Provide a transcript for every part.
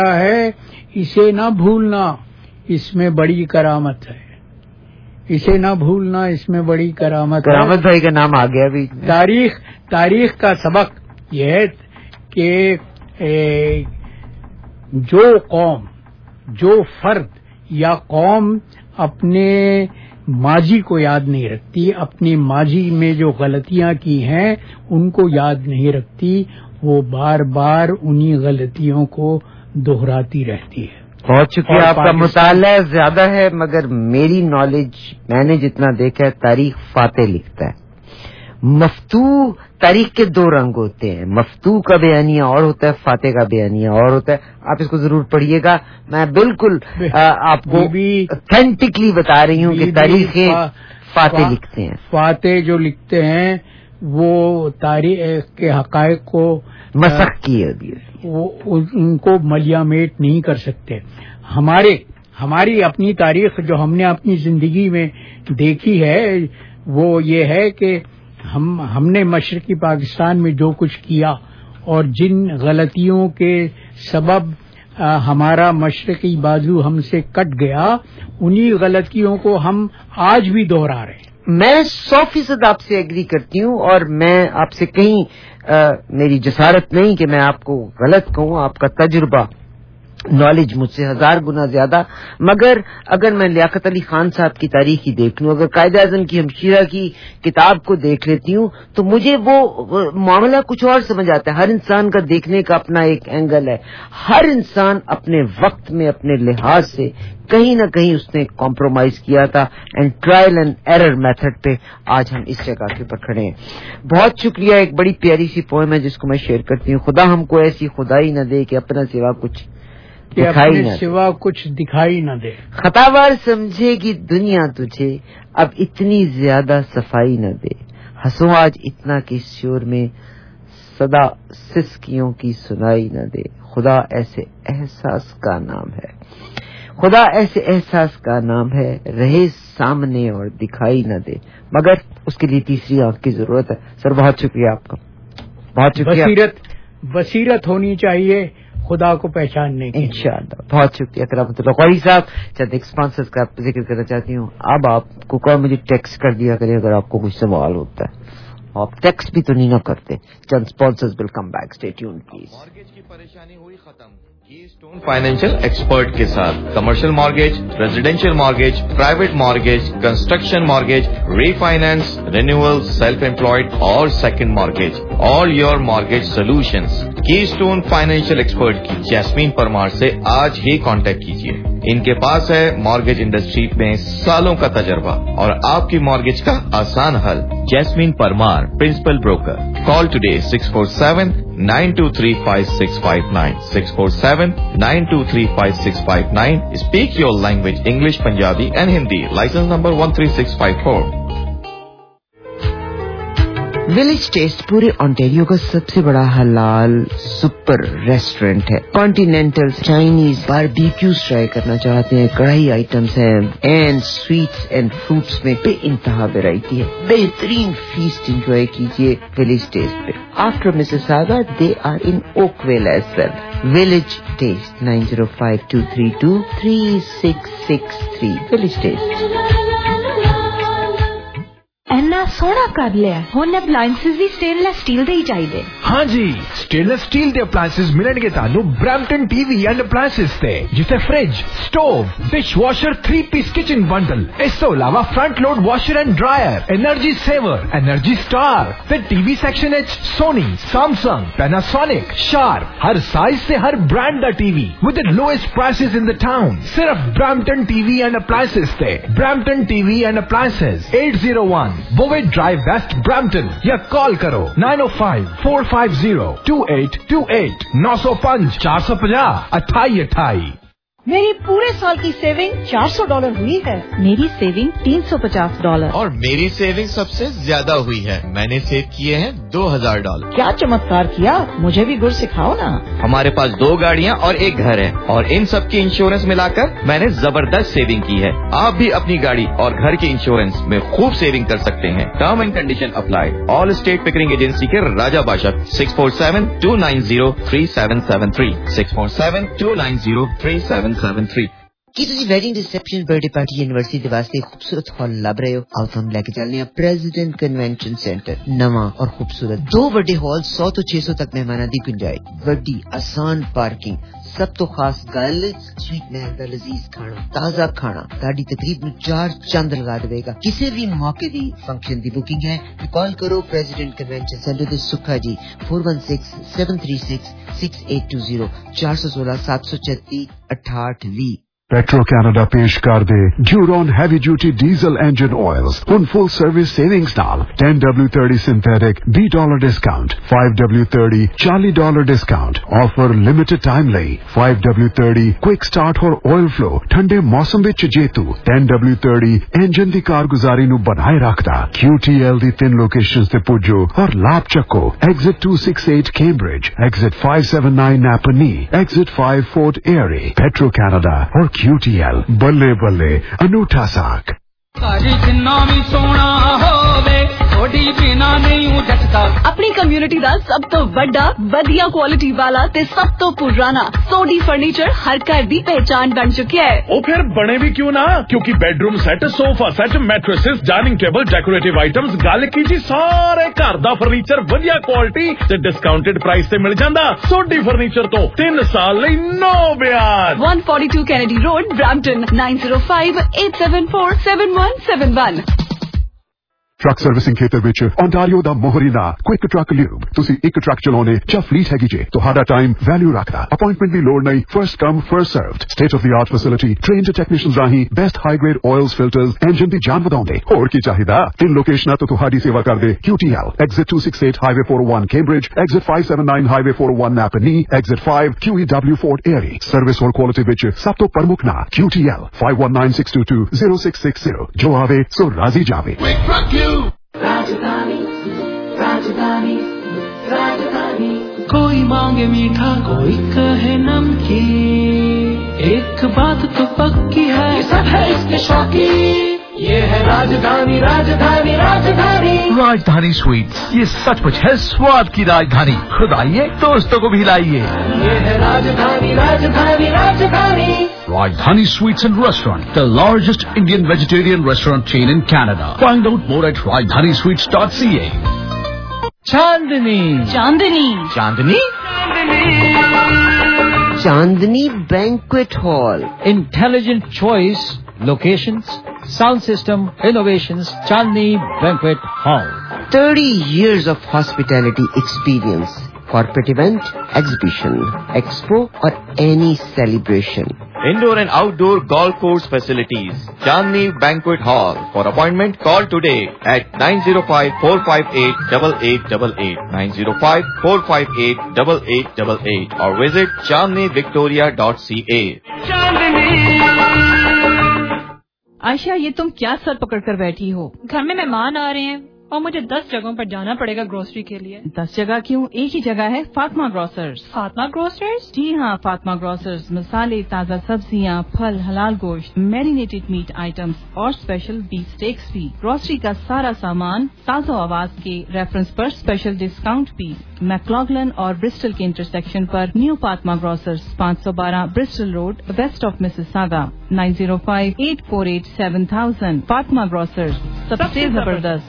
ہے اسے نہ بھولنا اس میں بڑی کرامت ہے. اسے نہ بھولنا اس میں بڑی کرامت ہے. کرامت بھائی کا نام آ گیا بھی. تاریخ کا سبق یہ ہے کہ جو قوم جو فرد یا قوم اپنے ماضی کو یاد نہیں رکھتی، اپنی ماضی میں جو غلطیاں کی ہیں ان کو یاد نہیں رکھتی، وہ بار بار انہی غلطیوں کو دہراتی رہتی ہے. بہت شکریہ. آپ کا مطالعہ زیادہ ہے مگر میری نالج میں نے جتنا دیکھا ہے تاریخ فاتح لکھتا ہے. مفتوح تاریخ کے دو رنگ ہوتے ہیں، مفتوح کا بیانیہ اور ہوتا ہے، فاتح کا بیانیہ اور ہوتا ہے. آپ اس کو ضرور پڑھیے گا. میں بالکل آپ کو اتھینٹکلی بتا رہی ہوں کہ تاریخ فاتح لکھتے ہیں. فاتح جو لکھتے ہیں وہ تاریخ کے حقائق کو مسخ کیے وہ ان کو ملیامیٹ نہیں کر سکتے. ہماری اپنی تاریخ جو ہم نے اپنی زندگی میں دیکھی ہے وہ یہ ہے کہ ہم نے مشرقی پاکستان میں جو کچھ کیا اور جن غلطیوں کے سبب ہمارا مشرقی بازو ہم سے کٹ گیا، انہی غلطیوں کو ہم آج بھی دہرا رہے ہیں. میں 100% آپ سے ایگری کرتی ہوں اور میں آپ سے کہیں میری جسارت نہیں کہ میں آپ کو غلط کہوں. آپ کا تجربہ نالج مجھ سے 1000 گنا زیادہ. مگر اگر میں لیاقت علی خان صاحب کی تاریخ ہی دیکھ لوں، اگر قائد اعظم کی ہمشیرہ کی کتاب کو دیکھ لیتی ہوں تو مجھے وہ معاملہ کچھ اور سمجھ آتا ہے. ہر انسان کا دیکھنے کا اپنا ایک اینگل ہے. ہر انسان اپنے وقت میں اپنے لحاظ سے کہیں نہ کہیں اس نے کمپرومائز کیا تھا and trial and error method پہ آج ہم اس جگہ کے پر کھڑے ہیں. بہت شکریہ. ایک بڑی پیاری سی پوئم ہے جس کو میں شیئر کرتی ہوں. خدا ہم کو ایسی خدائی نہ دے کہ اپنا سوا کچھ دکھائی نہ دے. خطاوار سمجھے گی دنیا تجھے اب اتنی زیادہ صفائی نہ دے. ہنسو آج اتنا کہ اس شور میں صدا سسکیوں کی سنائی نہ دے. خدا ایسے احساس کا نام ہے، خدا ایسے احساس کا نام ہے، رہے سامنے اور دکھائی نہ دے. مگر اس کے لیے تیسری آنکھ کی ضرورت ہے. سر بہت شکریہ آپ کا. بہت شکریہ. بصیرت ہونی چاہیے خدا کو پہچاننے کی. انشاءاللہ. بہت شکریہ. کرامت اللہ قاری صاحب. چند اسپانسرز کا ذکر کرنا چاہتی ہوں. اب آپ کو کون مجھے ٹیکسٹ کر دیا کرے اگر آپ کو کچھ سوال ہوتا ہے. آپ ٹیکسٹ بھی تو نہیں نہ کرتے. چند sponsors will come back. Stay tune please. Mortgage کی پریشانی ہوئی ختم کی اسٹون فائنینشیل ایکسپرٹ کے ساتھ. Commercial mortgage, residential mortgage, private mortgage, construction mortgage, refinance, renewal, self employed اور second mortgage. All your mortgage solutions. Keystone financial expert کی Jasmine Parmar سے آج ہی کانٹیکٹ کیجیے. ان کے پاس ہے مارگیج انڈسٹری میں سالوں کا تجربہ اور آپ کی مارگیج کا آسان حل. Jasmine Parmar, principal broker. Call today 647-923-5659. 647-923-5659. Speak your language, English, Punjabi and Hindi. License number 13654. Village taste پورے آنٹیریو کا سب سے بڑا حلال سپر ریسٹورینٹ ہے. کانٹینینٹل، چائنیز، باربیکیوز ٹرائی کرنا چاہتے ہیں؟ کڑھائی آئٹمس ہیں اینڈ سویٹس اینڈ فروٹس میں بے انتہا ویرائٹی ہے. بہترین فیسٹ انجوائے کیجیے ولیج ٹیسٹ پہ. After Mississauga they are in Oakville as well. Village taste 9052323663. Village taste. اینا سونا کر لیا ہن اپلائنسز بھی سٹینلیس سٹیل دے ہی چاہیے. ہاں جی، سٹینلیس سٹیل دے اپلائنسز ملن گے تانوں Brampton T V and appliances تے، جسے fridge, stove, dishwasher, 3 piece kitchen bundle. اس تو علاوہ front load washer and dryer, energy saver, energy star. تے ٹی وی سیکشن وچ سونی، سیمسنگ، پیناسونک، شارپ، ہر سائز سے ہر برانڈ دا T V with the lowest prices in the town. صرف Brampton T V and appliances تے. Brampton T V and appliances 801 بووے drive west Brampton. یا call کرو 905-450-2828. 905-450-2828. میری پورے سال کی سیونگ $400 ہوئی ہے. میری سیونگ $350. اور میری سیونگ سب سے زیادہ ہوئی ہے. میں نے سیو کیے ہیں $2000. کیا چمتکار کیا, مجھے بھی گر سکھاؤ نا. ہمارے پاس 2 گاڑیاں اور 1 گھر ہے, اور ان سب کی انشورنس ملا کر میں نے زبردست سیونگ کی ہے. آپ بھی اپنی گاڑی اور گھر کے انشورنس میں خوب سیونگ کر سکتے ہیں. Term and condition apply. All state Pickering agency کے راجہ باشا. 6472903773. 6472903773. کی تسی wedding reception birthday party university دے واسطے خوبصورت ہال لب رہے ہو؟ آؤ ہم لے کے چلنے ہیں پریزیڈنٹ کنونشن سینٹر. نواں اور خوبصورت 2 بڑے ہال, 100 تو 600 تک مہمانوں دی گنجائش, بڑی آسان پارکنگ. سب تو خاص گل سویٹ محل دا لذیذ کھانا, تازہ کھانا. تہاڈی تقریب نوں 4 چاند لگا دے گا. کسی بھی موقع دی فنکشن دی بکنگ ہے تو کال کرو پریزیڈنٹ کنونشن سینٹر دے سکھا جی 4167366820 416 736 6820. پیٹرو کینیڈا پیش کر دے Duron heavy duty diesel engine oils in full service savings نال. 10W30 synthetic $20 discount, 5W30 $40 discount. Offer limited time لئی. 5W30 کوئک سٹارٹ اور آئل فلو ٹھنڈے موسم وچ جیتو. 10W30 انجن دی کارگزاری نو بنائے رکھدا. QTL دی 3 لوکیشنز تے پجو اور لاب چکو. Exit 268 Cambridge, exit 579 Napanee, exit 5 Fort Erie. Petro Canada اور QTL بلے بلے انوٹھا ساک. اپنی کمیونٹی دا سب تو بڑا بدیا کوالٹی والا تے سب تو پرانا سوڈی فرنیچر ہر گھر دی پہچان بن چکیا ہے. او پھر بنے بھی کیوں نہ, کیونکہ bedroom set, sofa set, mattresses, dining table, decorative items, گل کی جی سارے گھر دا فرنیچر ودیا کوالٹی تے ڈسکاؤنٹڈ پرائس تے مل جاندا. سوڈی فرنیچر تو 3 سال لئی نو بیاج. 142 Kennedy road, Brampton. 9058747171. Truck servicing کھیتر وچ اونٹاریو دا موہرینا کوئک ٹرک لیوب. تسی ایک ٹرک چلاونے ਜਾਂ فلیٹ ਹੈਗੀ ਜੇ ਤੁਹਾਡਾ ਟਾਈਮ ਵੈਲਿਊ ਰੱਖਦਾ. ਅਪਾਇੰਟਮੈਂਟ ਦੀ ਲੋੜ ਨਹੀਂ. First come first served. State of the art facility, trained technicians ਰਾਹੀਂ best high grade oils filters, engine ਦੀ ਜਾਨ ਵਧਾਉਂਦੇ. ਹੋਰ ਕੀ ਚਾਹੀਦਾ? 3 ਲੋਕੇਸ਼ਨਾਂ ਤੋਂ ਤੁਹਾਡੀ ਸੇਵਾ ਕਰਦੇ. QTL exit 268 highway 401 Cambridge, exit 579 highway 401 Napanee, exit 5 QEW Fort Erie. Service ਔਰ ਕੁਆਲਿਟੀ ਵਿੱਚ ਸਭ ਤੋਂ ਪ੍ਰਮੁੱਖ ਨਾਂ QTL. 5196220660. ਜੋ ਆਵੇ ਸੋ ਰਾਜ਼ੀ ਜਾਵੇ. राजधानी राजधानी राजधानी. कोई मांगे मीठा कोई कहे नमकीन, एक बात तो पक्की है ये सब है इसके शौकीन. ये है राजधानी राजधानी राजधानी. राजधानी स्वीट्स, ये सचमुच है स्वाद की राजधानी. खुद आइए, दोस्तों को भी लाइए. ये है राजधानी राजधानी राजधानी. Rajdhani Sweets and Restaurant, the largest Indian vegetarian restaurant chain in Canada. Find out more at rajdhanisweets.ca. Chandni Chandni Chandni Chandni Banquet Hall. Intelligent choice, locations, sound system, innovations. Chandni Banquet Hall. 30 years of hospitality experience. Corporate event, exhibition, expo or any celebration. Indoor and outdoor golf course facilities. Chandni Banquet Hall. For appointment, call today at 905-458-8888, 905-458-8888, or visit chandnivictoria.ca. عائشہ یہ تم کیا سر پکڑ کر بیٹھی ہو؟ گھر میں مہمان آ رہے ہیں اور مجھے 10 جگہوں پر جانا پڑے گا گروسری کے لیے. 10 جگہ کیوں؟ ایک ہی جگہ ہے, فاطمہ گروسرز. فاطمہ گروسرز؟ جی ہاں, فاطمہ گروسرز مسالے, تازہ سبزیاں, پھل, حلال گوشت, میرینیٹڈ میٹ آئٹمز اور اسپیشل بیف اسٹیکس بھی. گروسری کا سارا سامان تازہ آواز کے ریفرنس پر اسپیشل ڈسکاؤنٹ بھی. میکلاگلن اور برسٹل کے انٹرسیکشن پر new Fatima grocers, 512 Bristol road, west of Mississauga. 9058487000. Fatima grocers, سب سے زبردست.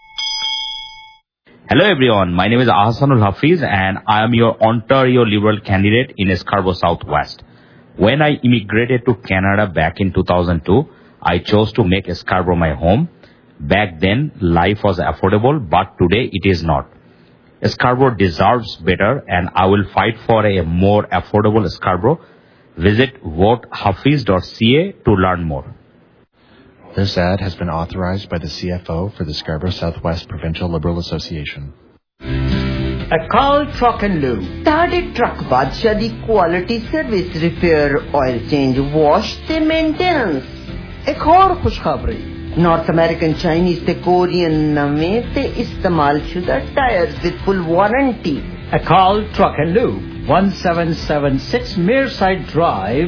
Hello everyone, my name is Ahsanul Hafiz and I am your Ontario Liberal candidate in Scarborough Southwest. When I immigrated to Canada back in 2002, I chose to make Scarborough my home. Back then, life was affordable, but today it is not. Scarborough deserves better and I will fight for a more affordable Scarborough. Visit votehafiz.ca to learn more. This ad has been authorized by the CFO for the Scarborough Southwest Provincial Liberal Association. Akal Truck and Lube. ਤੁਹਾਡੇ truck ਬਾਦਸ਼ਾਹ ਦੀ quality service, repair, oil change, wash ਤੇ maintenance. ਇੱਕ ਹੋਰ ਖੁਸ਼ਖਬਰੀ, North American, Chinese ਤੇ Korean ਨਵੇਂ ਤੇ ਇਸਤੇਮਾਲ ਸ਼ੁਦਾ tyres with full warranty. Akal Truck and Lube, 1776 Mearside Drive,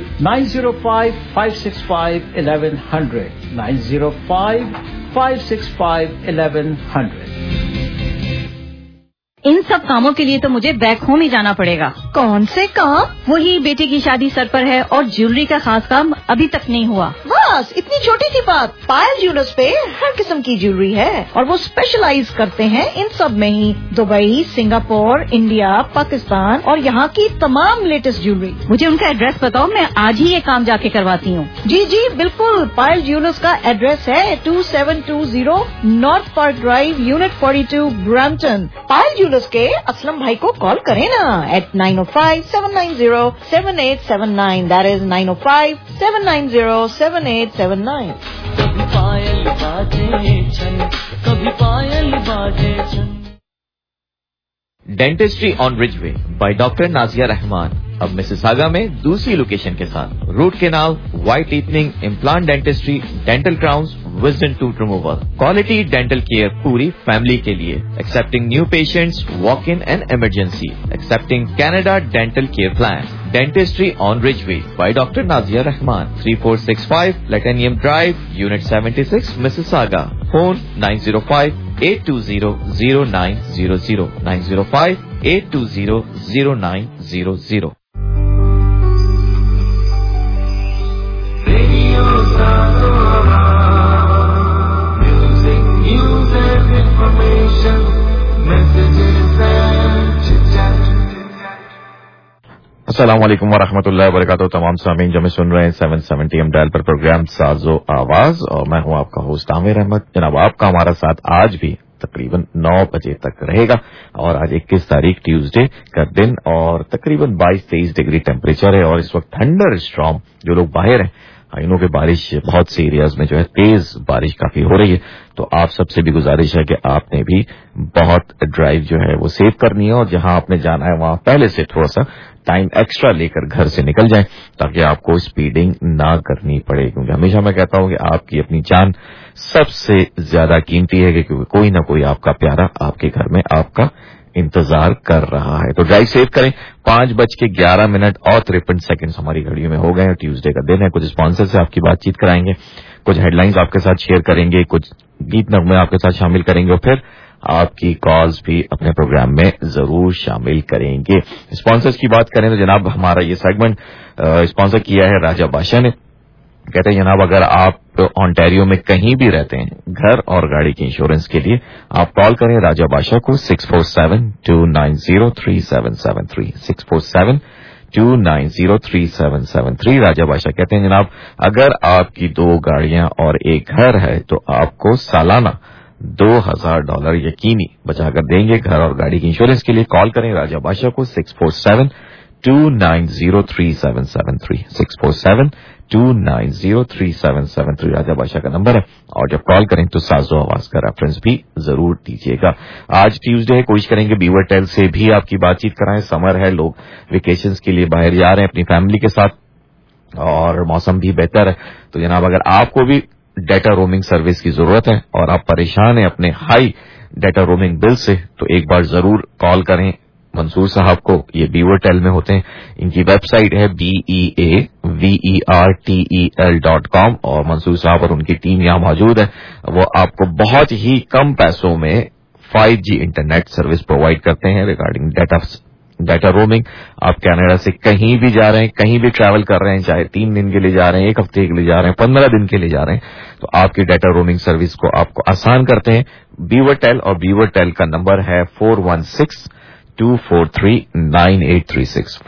905-565-1100, 905-565-1100. इन सब कामों के लिए तो मुझे बैक होम ही जाना पड़ेगा। कौन से काम? वही बेटे की शादी सर पर है और ज्वेलरी का खास काम अभी तक नहीं हुआ। बस इतनी छोटी सी बात। पायल ज्वेलर्स पे हर किस्म की ज्वेलरी है और वो स्पेशलाइज करते हैं इन सब में ही। दुबई, सिंगापुर, इंडिया, पाकिस्तान और यहाँ की तमाम लेटेस्ट ज्वेलरी। मुझे उनका एड्रेस बताओ, मैं आज ही ये काम जाके करवाती हूँ। जी जी बिल्कुल। पायल ज्वेलर्स का एड्रेस है 2720 north park drive, unit 42, Brampton. Payal jewellers के असलम भाई को कॉल करें ना at 905-790-7879. That is 905-790-7879. कभी पायल बाजे छन, कभी पायल बाजे छन। Dentistry on Ridgeway by doctor Nazia Rahman अब मिसिसागा में दूसरी लोकेशन के साथ। Root canal, white teething, implant dentistry, dental crowns, wisdom tooth removal, quality dental care पूरी फैमिली के लिए। Accepting new patients, walk in and emergency, accepting Canada dental care plan. Dentistry on Ridgeway by doctor Nazia Rahman, 3465 Latanium Drive, Unit 76, Mississauga. Phone 905-820-0900, 905-820-0900. Music, news and information, messages and chit-chat. अस्सलाम वालेकुम वरहमतुल्लाहि वबरकातुहू। तमाम सामीन जो हमें सुन रहे हैं 770 AM डायल पर प्रोग्राम साजो आवाज, और मैं हूं आपका होस्ट आमिर अहमद। जनाब, आपका हमारा साथ आज भी तकरीबन 9 बजे तक रहेगा। और आज 21 तारीख ट्यूसडे का दिन और तकरीबन 22-23 डिग्री टेम्परेचर है। और इस वक्त थंडर स्टॉर्म, जो लोग बाहर हैं, इनों की बारिश बहुत से एरियाज में जो है तेज बारिश काफी हो रही है। तो आप सबसे भी गुजारिश है कि आपने भी बहुत ड्राइव जो है वो सेव करनी है, और जहां आपने जाना है वहां पहले से थोड़ा सा टाइम एक्स्ट्रा लेकर घर से निकल जाएं, ताकि आपको स्पीडिंग ना करनी पड़े। क्योंकि हमेशा मैं कहता हूं कि आपकी अपनी जान सबसे ज्यादा कीमती है, क्योंकि कोई ना कोई आपका प्यारा आपके घर में आपका इंतजार कर रहा है। तो ड्राइव सेव करें। 5:11 और 53 सेकंड हमारी घड़ियों में हो गए। ट्यूसडे का दिन है। कुछ स्पॉन्सर से आपकी बातचीत कराएंगे, कुछ हेडलाइंस आपके साथ शेयर करेंगे, कुछ गीत नगमे आपके साथ शामिल करेंगे, और फिर आपकी कॉल्स भी अपने प्रोग्राम में जरूर शामिल करेंगे। स्पॉन्सर्स की बात करें तो जनाब, हमारा ये सेगमेंट स्पॉन्सर किया है राजा बादशाह ने। कहते हैं जनाब, अगर आप ऑन्टेरियो में कहीं भी रहते हैं, घर और गाड़ी के इंश्योरेंस के लिए आप कॉल करें राजा बादशाह को 647-290-3773, 647-290-3773। राजा बादशाह कहते हैं जनाब, अगर आपकी 2 गाड़ियां और एक घर है तो आपको सालाना $2,000 यकीनी बचाकर देंगे। घर और गाड़ी के इंश्योरेंस के लिए कॉल करें राजा बादशाह को 647-290-3773, 647-290-3773 राजा बादशाह का नंबर है। और जब कॉल करें तो साजो आवाज का रेफरेंस भी जरूर दीजिएगा। आज ट्यूसडे है, कोशिश करेंगे बीवर टेल से भी आपकी बातचीत कराएं। समर है, लोग वेकेशंस के लिए बाहर जा रहे हैं अपनी फैमिली के साथ, और मौसम भी बेहतर है। तो जनाब, अगर आपको भी डेटा रोमिंग सर्विस की जरूरत है और आप परेशान हैं अपने हाई डेटा रोमिंग बिल से, तो एक बार जरूर कॉल करें मंसूर साहब को। ये बीवर टेल में होते हैं। इनकी वेबसाइट है beavertel.com, और मंसूर साहब और उनकी टीम यहां मौजूद है। वो आपको बहुत ही कम पैसों में 5G इंटरनेट सर्विस प्रोवाइड करते हैं रिगार्डिंग डेटा रोमिंग। आप कनाडा से कहीं भी जा रहे हैं, कहीं भी ट्रैवल कर रहे हैं, चाहे 3 दिन के लिए जा रहे हैं, 1 हफ्ते के लिए जा रहे हैं, 15 दिन के लिए जा रहे हैं, तो आपकी डेटा रोमिंग सर्विस को आपको आसान करते हैं बीवर टेल। और बीवर टेल का नंबर है 416-243-9836,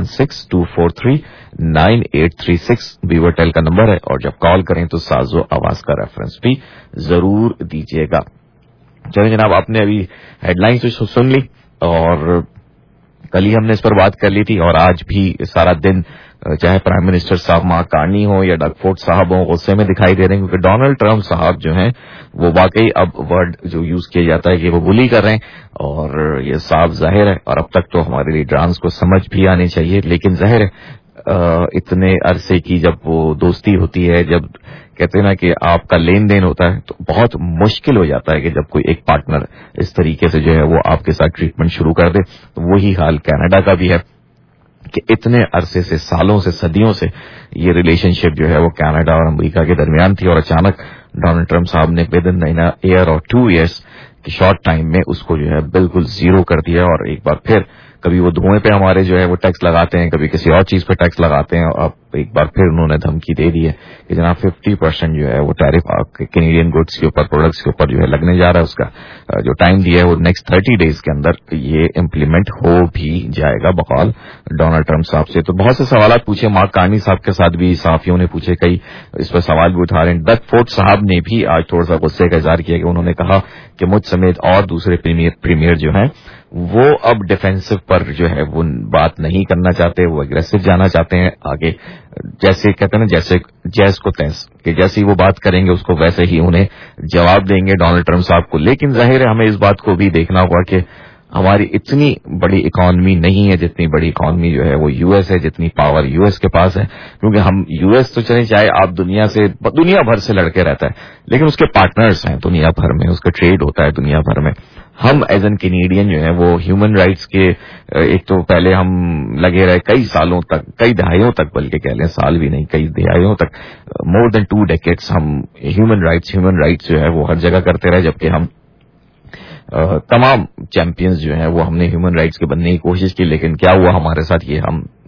416-243-9836 बीवर टेल का नंबर है। और जब कॉल करें तो साजो आवाज का रेफरेंस भी जरूर दीजिएगा। चलिए जनाब, आपने अभी हेडलाइंस तो सुन ली, और कल ही हमने इस पर बात कर ली थी, और आज भी सारा दिन چاہے پرائم منسٹر صاحب مارک کارنی ہو یا ڈگ فورڈ صاحب ہوں، غصے میں دکھائی دے رہے ہیں، کیونکہ ڈونلڈ ٹرمپ صاحب جو ہیں وہ واقعی اب ورڈ جو یوز کیا جاتا ہے کہ وہ بلی کر رہے ہیں، اور یہ صاف ظاہر ہے، اور اب تک تو ہمارے لیڈرانس کو سمجھ بھی آنی چاہیے، لیکن ظاہر ہے اتنے عرصے کی جب وہ دوستی ہوتی ہے، جب کہتے ہیں نا کہ آپ کا لین دین ہوتا ہے، تو بہت مشکل ہو جاتا ہے کہ جب کوئی ایک پارٹنر اس طریقے سے جو ہے وہ آپ کے ساتھ ٹریٹمنٹ شروع کر دے. تو وہی حال کینیڈا کا بھی ہے کہ اتنے عرصے سے، سالوں سے، صدیوں سے یہ ریلیشن شپ جو ہے وہ کینیڈا اور امریکہ کے درمیان تھی، اور اچانک ڈونلڈ ٹرمپ صاحب نے ود ان ایئر اور 2 ایئرس کی شارٹ ٹائم میں اس کو جو ہے بالکل زیرو کر دیا. اور ایک بار پھر کبھی وہ دھوئیں پہ ہمارے جو ہے وہ ٹیکس لگاتے ہیں، کبھی کسی اور چیز پہ ٹیکس لگاتے ہیں، اور اب ایک بار پھر انہوں نے دھمکی دے دی ہے کہ جناب 50% جو ہے وہ ٹیرف کینیڈین گڈس کے اوپر، پروڈکٹس کے اوپر جو ہے لگنے جا رہا ہے. اس کا جو ٹائم دیا ہے وہ نیکسٹ 30 days کے اندر یہ امپلیمنٹ ہو بھی جائے گا بقول ڈونلڈ ٹرمپ صاحب سے. تو بہت سے سوالات پوچھے، مارک کارنی صاحب کے ساتھ بھی صحافیوں نے پوچھے، کئی اس پہ سوال بھی اٹھا رہے ہیں. ڈگ فورڈ صاحب نے بھی آج تھوڑا سا غصے کا اظہار کیا کہ انہوں نے کہا کہ مجھ سمیت اور دوسرے پریمیئر جو ہیں وہ اب ڈیفینسو پر جو ہے وہ بات نہیں کرنا چاہتے، وہ اگریسو جانا چاہتے ہیں آگے. جیسے کہتے ہیں نا، جیسے جیس کو تیس، کہ جیسی وہ بات کریں گے اس کو ویسے ہی انہیں جواب دیں گے ڈونلڈ ٹرمپ صاحب کو. لیکن ظاہر ہے ہمیں اس بات کو بھی دیکھنا ہوگا کہ ہماری اتنی بڑی اکانومی نہیں ہے، جتنی بڑی اکانومی جو ہے وہ یو ایس ہے، جتنی پاور یو ایس کے پاس ہے. کیونکہ ہم یو ایس تو چلیں، چاہے آپ دنیا بھر سے لڑکے رہتا ہے، لیکن اس کے پارٹنرز ہیں دنیا بھر میں، اس کا ٹریڈ ہوتا ہے دنیا بھر میں. ہم ایز این کینیڈین جو ہے وہ ہیومن رائٹس کے ایک تو پہلے ہم لگے رہے کئی سالوں تک، کئی دہائیوں تک، بلکہ کہہ لیں سال بھی نہیں، کئی دہائیوں تک، مور دین 2 decades ہم ہیومن رائٹس جو ہے وہ ہر جگہ کرتے رہے. جبکہ ہم تمام چیمپئنز جو ہیں وہ ہم نے ہیومن رائٹس کے بننے کی کوشش کی، لیکن کیا ہوا ہمارے ساتھ، یہ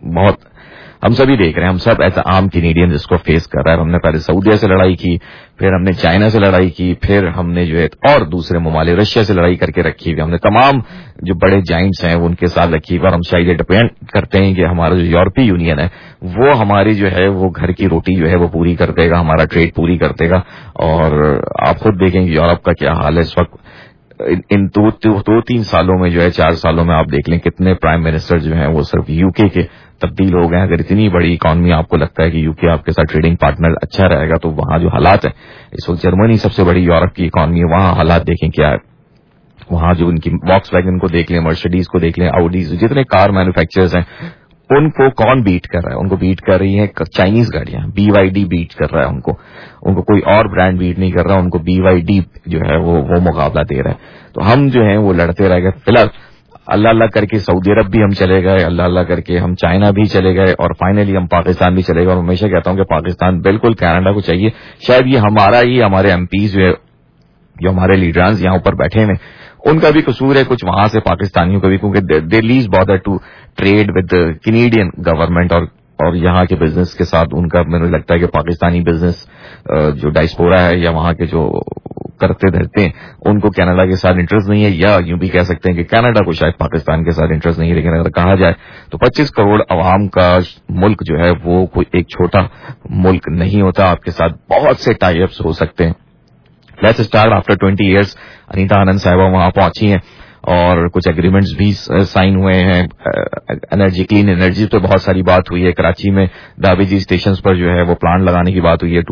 ہم سبھی دیکھ رہے ہیں. ہم سب ایز عام کینیڈین جس کو فیس کر رہا ہے. ہم نے پہلے سعودیہ سے لڑائی کی، پھر ہم نے چائنا سے لڑائی کی، پھر ہم نے جو ہے اور دوسرے ممالک رشیا سے لڑائی کر کے رکھی ہوئی. ہم نے تمام جو بڑے جائنٹس ہیں ان کے ساتھ رکھی ہوئی، اور ہم شاید یہ ڈپینڈ کرتے ہیں کہ ہمارا جو یورپی یونین ہے وہ ہماری جو ہے وہ گھر کی روٹی جو ہے وہ پوری کر دے گا، ہمارا ٹریڈ پوری کر دے گا. اور آپ خود دیکھیں کہ یورپ کا کیا حال ہے اس وقت. ان 2-3 سالوں میں جو ہے 4 سالوں میں آپ دیکھ لیں کتنے پرائم منسٹر جو ہیں وہ صرف یو کے تبدیل ہو گئے ہیں. اگر اتنی بڑی اکانومی آپ کو لگتا ہے کہ یو کے آپ کے ساتھ ٹریڈنگ پارٹنر اچھا رہے گا، تو وہاں جو حالات ہیں اس وقت، جرمنی سب سے بڑی یورپ کی اکانومی ہے، وہاں حالات دیکھیں کیا ہے. وہاں جو ان کی واکس ویگن کو دیکھ لیں، مرسڈیز کو دیکھ لیں، آؤڈیز، جتنے کار مینوفیکچررز ہیں ان کو کون بیٹ کر رہا ہے؟ ان کو بیٹ کر رہی ہیں چائنیز گاڑیاں. BYD بیٹ کر رہا ہے ان کو کوئی اور برانڈ بیٹ نہیں کر رہا، ان کو BYD جو ہے وہ مقابلہ دے رہا ہے. تو ہم جو ہیں وہ لڑتے رہ گئے. فی الحال اللہ کر کے سعودی عرب بھی ہم چلے گئے، اللہ کر کے ہم چائنا بھی چلے گئے، اور فائنلی ہم پاکستان بھی چلے گئے. اور ہمیشہ کہتا ہوں کہ پاکستان بالکل کینیڈا کو چاہیے. شاید یہ ہمارے ایم پیز جو ہے، جو ہمارے لیڈرانز یہاں اوپر بیٹھے ہیں، ان کا بھی قصور ہے کچھ وہاں سے پاکستانیوں کا بھی، کیونکہ they less bother to trade with Canadian government اور یہاں کے بزنس کے ساتھ. ان کا مجھے لگتا ہے کہ پاکستانی بزنس جو ڈائسپورا ہے یا وہاں کے جو کرتے دھرتے ہیں ان کو کینیڈا کے ساتھ انٹرسٹ نہیں ہے، یا یوں بھی کہہ سکتے ہیں کہ کینیڈا کو شاید پاکستان کے ساتھ انٹرسٹ نہیں ہے. لیکن اگر کہا جائے تو 25 کروڑ عوام کا ملک جو ہے وہ کوئی ایک چھوٹا ملک نہیں ہوتا. آپ کے ساتھ بہت سے ٹائی اپس ہو سکتے ہیں. Let's start after 20 years. Anita Anand صاحبہ وہاں پہنچی ہیں اور کچھ ایگریمنٹس بھی سائن ہوئے ہیں. کلین انرجی پہ بہت ساری بات ہوئی ہے. کراچی میں دابی جی اسٹیشنز پر جو ہے وہ پلانٹ لگانے کی بات ہوئی ہے.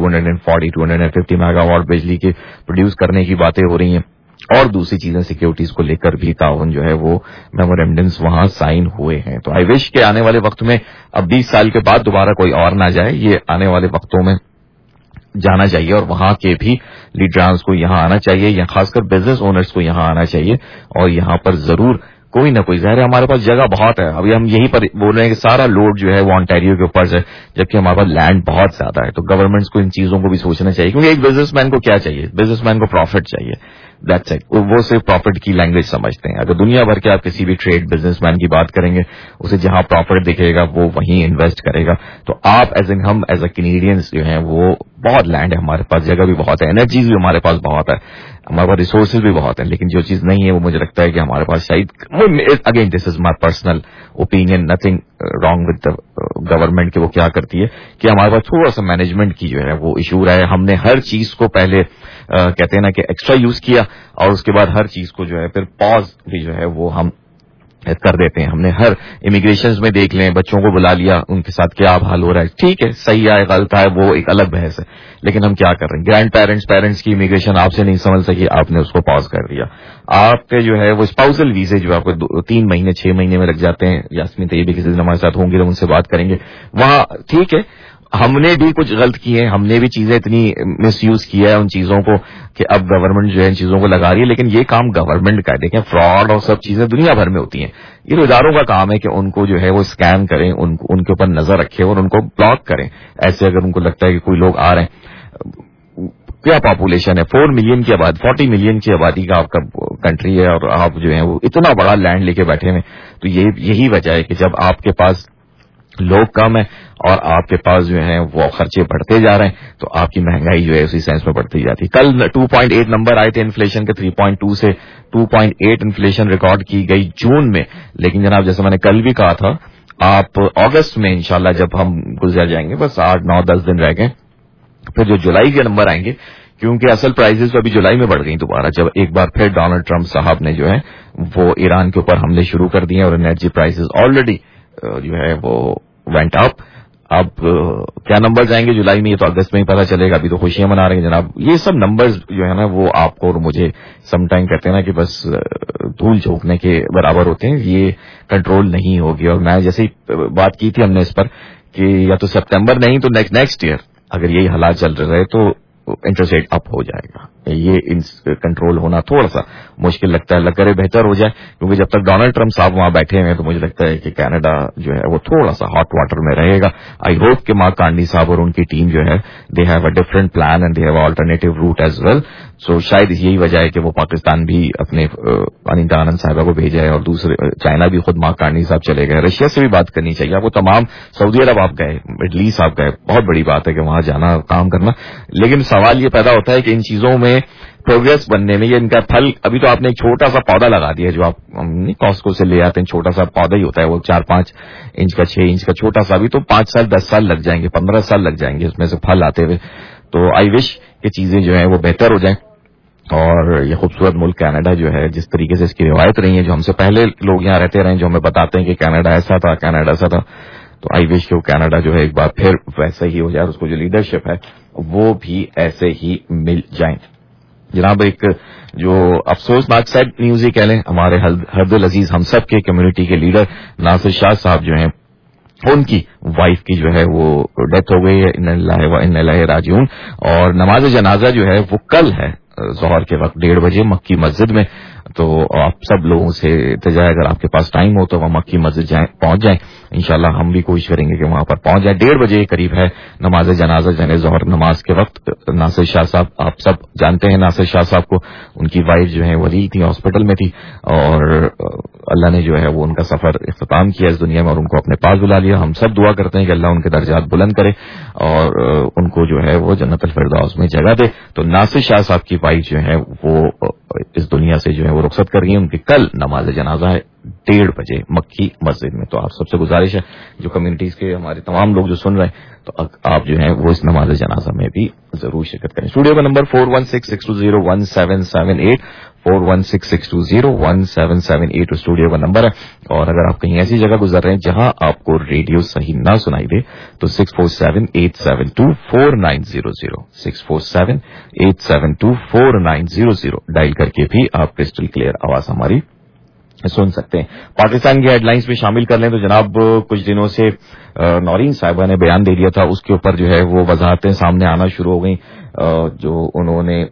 250 میگا واٹ بجلی کے پروڈیوس کرنے کی باتیں ہو رہی ہیں. اور دوسری چیزیں سیکیورٹیز کو لے کر بھی تعاون جو ہے وہ میمورینڈمز وہاں سائن ہوئے ہیں. تو آئی وش کہ آنے والے وقت میں اب 20 سال کے بعد دوبارہ کوئی اور نہ جائے، یہ آنے والے وقتوں میں جانا چاہیے، اور وہاں کے بھی لیڈرانس کو یہاں آنا چاہیے، یا خاص کر بزنس اونرز کو یہاں آنا چاہیے. اور یہاں پر ضرور کوئی نہ کوئی، ظاہر ہے ہمارے پاس جگہ بہت ہے. ابھی ہم یہیں پر بول رہے ہیں کہ سارا لوڈ جو ہے وہ آنٹیریو کے اوپر ہے، جبکہ ہمارے پاس لینڈ بہت زیادہ ہے. تو گورنمنٹس کو ان چیزوں کو بھی سوچنا چاہیے، کیونکہ ایک بزنس مین کو کیا چاہیے؟ بزنس مین کو پروفٹ چاہیے. That's it. وہ صرف پروفٹ کی لینگویج سمجھتے ہیں. اگر دنیا بھر کے آپ کسی بھی ٹریڈ بزنس مین کی بات کریں گے، اسے جہاں پروفٹ دکھے گا وہ وہیں انویسٹ کرے گا. تو آپ ہم ایز اے کینیڈینس جو ہیں وہ بہت لینڈ ہے ہمارے پاس، جگہ بھی بہت ہے، انرجیز بھی ہمارے پاس بہت ہے، ہمارے پاس ریسورسز بھی بہت ہیں. لیکن جو چیز نہیں ہے وہ مجھے لگتا ہے کہ ہمارے پاس شاید، again this is my personal opinion, nothing wrong with the government کہ وہ کیا کرتی ہے، کہ ہمارے پاس تھوڑا سا مینجمنٹ کی جو ہے وہ ایشو رہا ہے. ہم نے ہر چیز کو پہلے کہتے ہیں نا کہ ایکسٹرا یوز کیا، اور اس کے بعد ہر چیز کو جو ہے پھر پاز بھی جو ہے وہ ہم کر دیتے ہیں. ہم نے ہر امیگریشن میں دیکھ لیں, بچوں کو بلا لیا, ان کے ساتھ کیا حال ہو رہا ہے, ٹھیک ہے صحیح ہے غلط ہے وہ ایک الگ بحث ہے, لیکن ہم کیا کر رہے ہیں, گرینڈ پیرنٹس کی امیگریشن آپ سے نہیں سمجھ سکی, آپ نے اس کو پاز کر دیا. آپ کے جو ہے وہ اسپاؤسل ویزے جو آپ کو 3 مہینے 6 مہینے میں لگ جاتے ہیں, یاسمین طیبی کسی دن ہمارے ساتھ ہوں گے تو ان سے بات کریں گے, وہاں ٹھیک ہے ہم نے بھی کچھ غلط کیے ہیں, ہم نے بھی چیزیں اتنی مس یوز کیا ہے ان چیزوں کو کہ اب گورنمنٹ جو ہے ان چیزوں کو لگا رہی ہے, لیکن یہ کام گورنمنٹ کا ہے. دیکھیں فراڈ اور سب چیزیں دنیا بھر میں ہوتی ہیں, یہ تو اداروں کا کام ہے کہ ان کو جو ہے وہ اسکین کریں, ان کے اوپر نظر رکھیں اور ان کو بلاک کریں. ایسے اگر ان کو لگتا ہے کہ کوئی لوگ آ رہے ہیں, کیا پاپولیشن ہے 4 ملین کی آبادی 40 ملین کی آبادی کا آپ کا کنٹری ہے, اور آپ جو ہے وہ اتنا بڑا لینڈ لے کے بیٹھے ہیں, تو یہی وجہ ہے کہ جب آپ کے پاس لوگ کم ہیں اور آپ کے پاس جو ہیں وہ خرچے بڑھتے جا رہے ہیں تو آپ کی مہنگائی جو ہے اسی سینس میں بڑھتی جاتی ہے. کل 2.8 نمبر آئے تھے انفلیشن کے, 3.2 سے 2.8 انفلیشن ریکارڈ کی گئی جون میں, لیکن جناب جیسے میں نے کل بھی کہا تھا آپ اگست میں انشاءاللہ جب ہم گزر جائیں گے, بس 8 9 10 دن رہ گئے, پھر جو جولائی کے نمبر آئیں گے, کیونکہ اصل پرائزز تو ابھی جولائی میں بڑھ گئی دوبارہ, جب ایک بار پھر ڈونلڈ ٹرمپ صاحب نے جو ہے وہ ایران کے اوپر حملے شروع کر دیے اور انرجی پرائزز آلریڈی جو ہے وہ وینٹ اپ. اب کیا نمبرز آئیں گے جولائی میں یہ تو اگست میں ہی پتہ چلے گا, ابھی تو خوشیاں منا رہے ہیں جناب. یہ سب نمبرز جو ہے نا وہ آپ کو اور مجھے سم ٹائم کہتے ہیں نا کہ بس دھول جھونکنے کے برابر ہوتے ہیں, یہ کنٹرول نہیں ہوگی. اور میں جیسے ہی بات کی تھی ہم نے اس پر کہ یا تو سپتمبر نہیں تو نیکسٹ ایئر اگر یہی حالات چل رہے تو انٹرسٹ ریٹ اپ ہو جائے گا. یہ کنٹرول ہونا تھوڑا سا مشکل لگتا ہے, اللہ کرے بہتر ہو جائے, کیونکہ جب تک ڈونلڈ ٹرمپ صاحب وہاں بیٹھے ہوئے ہیں تو مجھے لگتا ہے کہ کینیڈا جو ہے وہ تھوڑا سا ہاٹ واٹر میں رہے گا. آئی ہوپ کہ مارک کارنی صاحب اور ان کی ٹیم جو ہے they have a different plan and they have alternative route as well. So شاید یہی وجہ ہے کہ وہ پاکستان بھی اپنے انیتا آنند صاحبہ کو بھیجا ہے, اور دوسرے چائنا بھی خود مارک کارنی صاحب چلے گئے. رشیا سے بھی بات کرنی چاہیے آپ کو, تمام سعودی عرب آپ گئے, مڈل ایسٹ آپ گئے, بہت بڑی بات ہے کہ وہاں جانا کام کرنا, لیکن سوال یہ پیدا ہوتا ہے کہ ان چیزوں میں پروگریس بننے میں یہ ان کا پھل, ابھی تو آپ نے ایک چھوٹا سا پودا لگا دیا جو آپ کاسکو سے لے آتے ہیں, چھوٹا سا پودا ہی ہوتا ہے وہ 4-5 انچ کا 6 انچ کا چھوٹا سا, ابھی تو 5 سال 10 سال لگ جائیں گے, 15 سال لگ جائیں گے اس میں سے پھل آتے ہوئے. تو آئی وش کہ چیزیں جو ہیں وہ بہتر ہو جائیں, اور یہ خوبصورت ملک کینیڈا جو ہے جس طریقے سے اس کی روایت رہی ہے, جو ہم سے پہلے لوگ یہاں رہتے رہے ہیں جو ہمیں بتاتے ہیں کہ کینیڈا ایسا تھا کینیڈا ایسا تھا, تو آئی وش کہ وہ کینیڈا جو ہے ایک بار پھر ویسا ہی ہو جائے, اس کو جو لیڈرشپ ہے وہ بھی ایسے ہی مل جائیں. جناب ایک جو افسوسناک سیڈ نیوز ہی کہہ لیں, ہمارے حرد العزیز ہم سب کے کمیونٹی کے لیڈر ناصر شاہ صاحب جو ہیں ان کی وائف کی جو ہے وہ ڈیتھ ہو گئی ہے, ان اللہ و ان الیہ راجعون. اور نماز جنازہ جو ہے وہ کل ہے ظہر کے وقت 1:30 بجے مکی مسجد میں. تو آپ سب لوگوں سے التجا ہے اگر آپ کے پاس ٹائم ہو تو وہاں مکی مسجد پہنچ جائیں, انشاءاللہ ہم بھی کوشش کریں گے کہ وہاں پر پہنچ جائیں. 1:30 بجے قریب ہے نماز جنازہ یعنی ظہر نماز کے وقت. ناصر شاہ صاحب آپ سب جانتے ہیں ناصر شاہ صاحب کو, ان کی وائف جو ہے ولی تھی, ہاسپٹل میں تھی, اور اللہ نے جو ہے وہ ان کا سفر اختتام کیا اس دنیا میں اور ان کو اپنے پاس بلا لیا. ہم سب دعا کرتے ہیں کہ اللہ ان کے درجات بلند کرے اور ان کو جو ہے وہ جنت الفردوس میں جگہ دے. تو ناصر شاہ صاحب کی وائف جو ہے وہ اس دنیا سے جو ہے وہ رخصت کر گئی. ان کی کل نماز جنازہ ہے 1:30 بجے مکی مسجد میں. تو آپ سب سے گزارش ہے جو کمیونٹیز کے ہمارے تمام لوگ جو سن رہے ہیں تو آپ جو ہیں وہ اس نماز جنازہ میں بھی ضرور شرکت کریں. اسٹوڈیو کا نمبر 4166201778 4166201778 اسٹوڈیو کا نمبر ہے. اور اگر آپ کہیں ایسی جگہ گزر رہے ہیں جہاں آپ کو ریڈیو صحیح نہ سنائی دے تو 647-872-4900 647-872-4900 ڈائل کر کے بھی آپ کرسٹل کلیئر آواز ہماری سن سکتے ہیں. پاکستان کی ہیڈ لائنز میں شامل کر لیں تو جناب کچھ دنوں سے نورین صاحبہ نے بیان دے دیا تھا, اس کے اوپر جو ہے وہ وضاحتیں سامنے آنا شروع ہو گئیں. جو انہوں نے